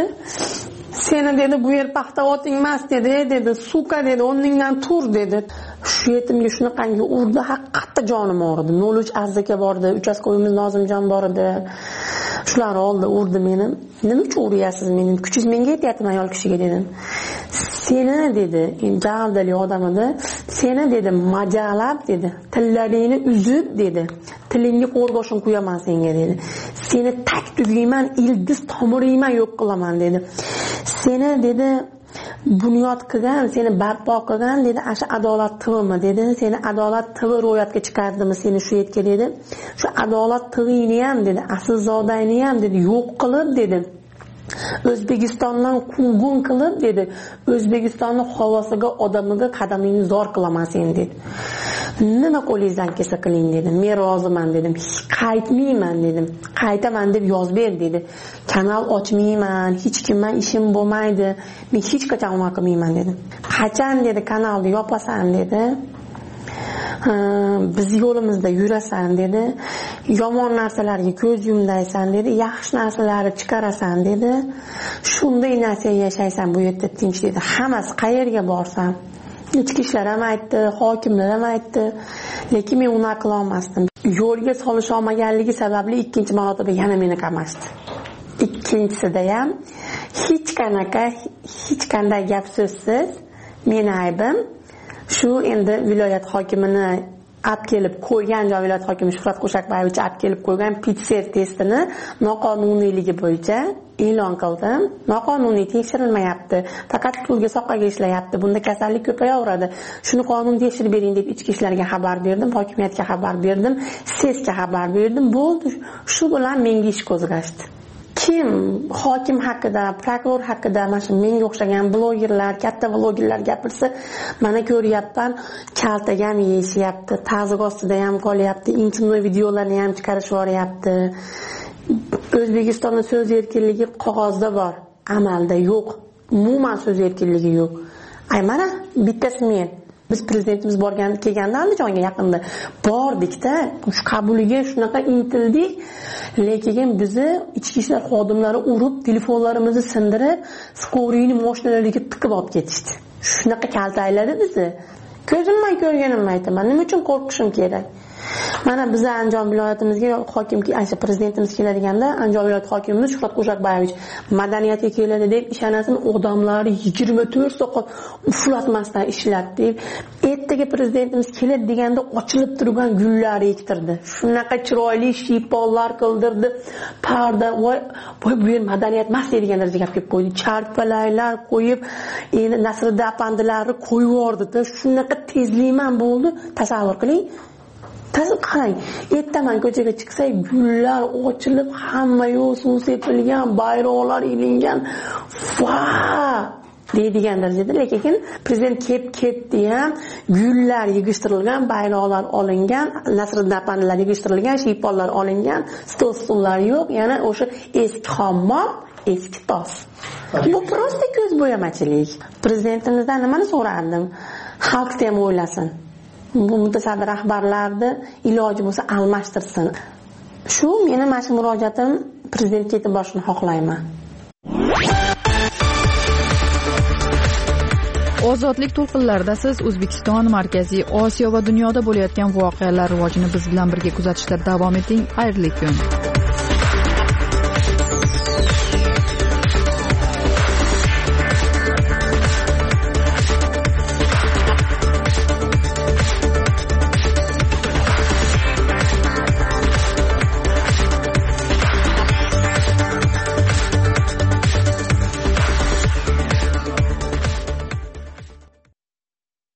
Seni dedi bu yer paxta oting emas dedi, dedi, suka dedi, o'rningdan tur dedi. Shu yetimga shunaqangi urdi, haqiqatda jonim og'ridi. nol uch arzaka bordi, uchastkoyimiz Nozimjon bor edi. Shular oldi, urdi meni. Nima uchun uryapsiz meni? Kuchingiz menga yetyapti ayol kishiga dedim. Seni dedi, jahldali odam edi. Seni dedi, majalab dedi, tillaringni uzib dedi. Tilingga qo'rg'oshin qo'yaman senga dedi. Seni tak tugayman, ildiz tomiringman yo'q qilaman dedi. Seni dedi bunyod qilgan, seni barpo qilgan dedi, asha Adolat T Vmi dedi. Seni Adolat T V ro'yatga chiqardimi seni shu yerga dedi. Shu Adolat T Vni ham dedi, aslzodangni ham dedi yo'q qilib dedi. O'zbekistondan quvgun qilib dedi. O'zbekistonning havosiga, odamiga qadamingni zor qilaman sen dedi. Nima qo'lingizdan kelsa qiling dedi. Men roziman dedim. Qaytmayman dedim. Qaytaman deb yozib ber dedi. Kanal ochmayman, hech kimman ishim bo'lmaydi. Men hech qachon nima qilmayman dedim. Qachon dedi kanalni yopasan dedi. Biz yo'limizda yurasan dedi. Yomon narsalarga ko'z yumdaysan dedi. Yaxshi narsalarni chiqarasan dedi. Shunday narsa yashaysan bu yerda tinch dedi. Hammasi qayerga borsam ichki ishlar ham aytdi, hokimlar ham aytdi, lekin men uni qila olmasdim. Yo'lga solish olmaganligi sababli ikkinchi marotaba yana meni qamashdi. Ikkinchisida ham hech qanaqa, hech qanday gap so'zsiz meni aybim shu endi viloyat hokimini olib kelib qo'ygan, viloyat hokimi Shuhrat Qo'shaqboyevich olib kelib qo'ygan P C R testini noqonuniyligi bo'yicha e'lon qildim. Noqonuniy tekshirilmayapti. Faqat pulga soqaga ishlayapti. Bunda kasallik ko'payaveradi. Shuni qonun tekshirib bering deb ichki ishlarga xabar berdim, hokimiyatga xabar berdim, S E Sga xabar berdim. Bo'ldi. Shu bilan menga ish qo'zg'ashdi. Kim hokim haqida, prokuror haqida, mana shu menga o'xshagan blogerlar, katta blogerlar gapirsa, mana ko'ryapman, kaltaga ham yeyishyapti, tazyiq ostida ham qolyapti, intimnoy videolarni ham chiqarib yuboryapti. O'zbekistonda so'z erkinligi qog'ozda bor, amalda yo'q. Umuman so'z erkinligi yo'q. Ay mana bittasi men. Biz prezidentimiz borgan kelganda Andijonga yaqinda bordik-da, shu qabuliga shunaqa intildik, lekin bizni ichki ishlar xodimlari urib, telefonlarimizni sindirib, skoriyni mashinalariga tiqib olib ketishdi. Shunaqa kaltayladi bizni. Ko'zimdan ko'rganimni aytaman. Nima uchun qo'rqishim kerak? Mana biz Andijon viloyatimizga hokim, ayniqsa prezidentimiz keladiganda, Andijon viloyat hokimimiz Shuhrat Qo'shaqboyevich madaniyatga keladi deb ishonasini odamlari yigirma to'rt soat uxlatmasdan ishlatdi. ertaga prezidentimiz keladi deganda ochilib turgan gullar ektirdi. Shunaqa chiroyli shiyponlar qildirdi. Parda voy bu yer madaniyat emas degan darajaga kelib qo'ydi. Charpalaylar qo'yib, endi Nasriddin apandilarni qo'yib yubordi-da. Shunaqa tezlikman bo'ldi. Tasavvur qiling. Tasavvur qiling. Ertaman ko'chaga chiqsak, gullar ochilib, hamma yo'l suv sepilgan, bayroqlar ilingan. Va! deydigan darajada, lekin prezident kelib ketdi ham, gullar yig'ishtirilgan, bayroqlar olingan, Nasriddin apandilar yig'ishtirilgan, shiyponlar olingan, stol stullar yo'q, yana o'sha eski hammom, eski tos. Bu prosta ko'zbo'yamachilik. Prezidentimizdan nimani so'radim? Xalqni ham o'ylasin. Bu mutasaddi rahbarlarni iloji bo'lsa almashtirsin. Shu meni mana shu murojaatim prezidentga yetib borishni xohlayman.
Ozodlik to'lqinlarida siz O'zbekiston, Markaziy Osiyo va dunyoda bo'layotgan voqealar rivojini biz bilan birga kuzatishda davom eting. Xayrli kun.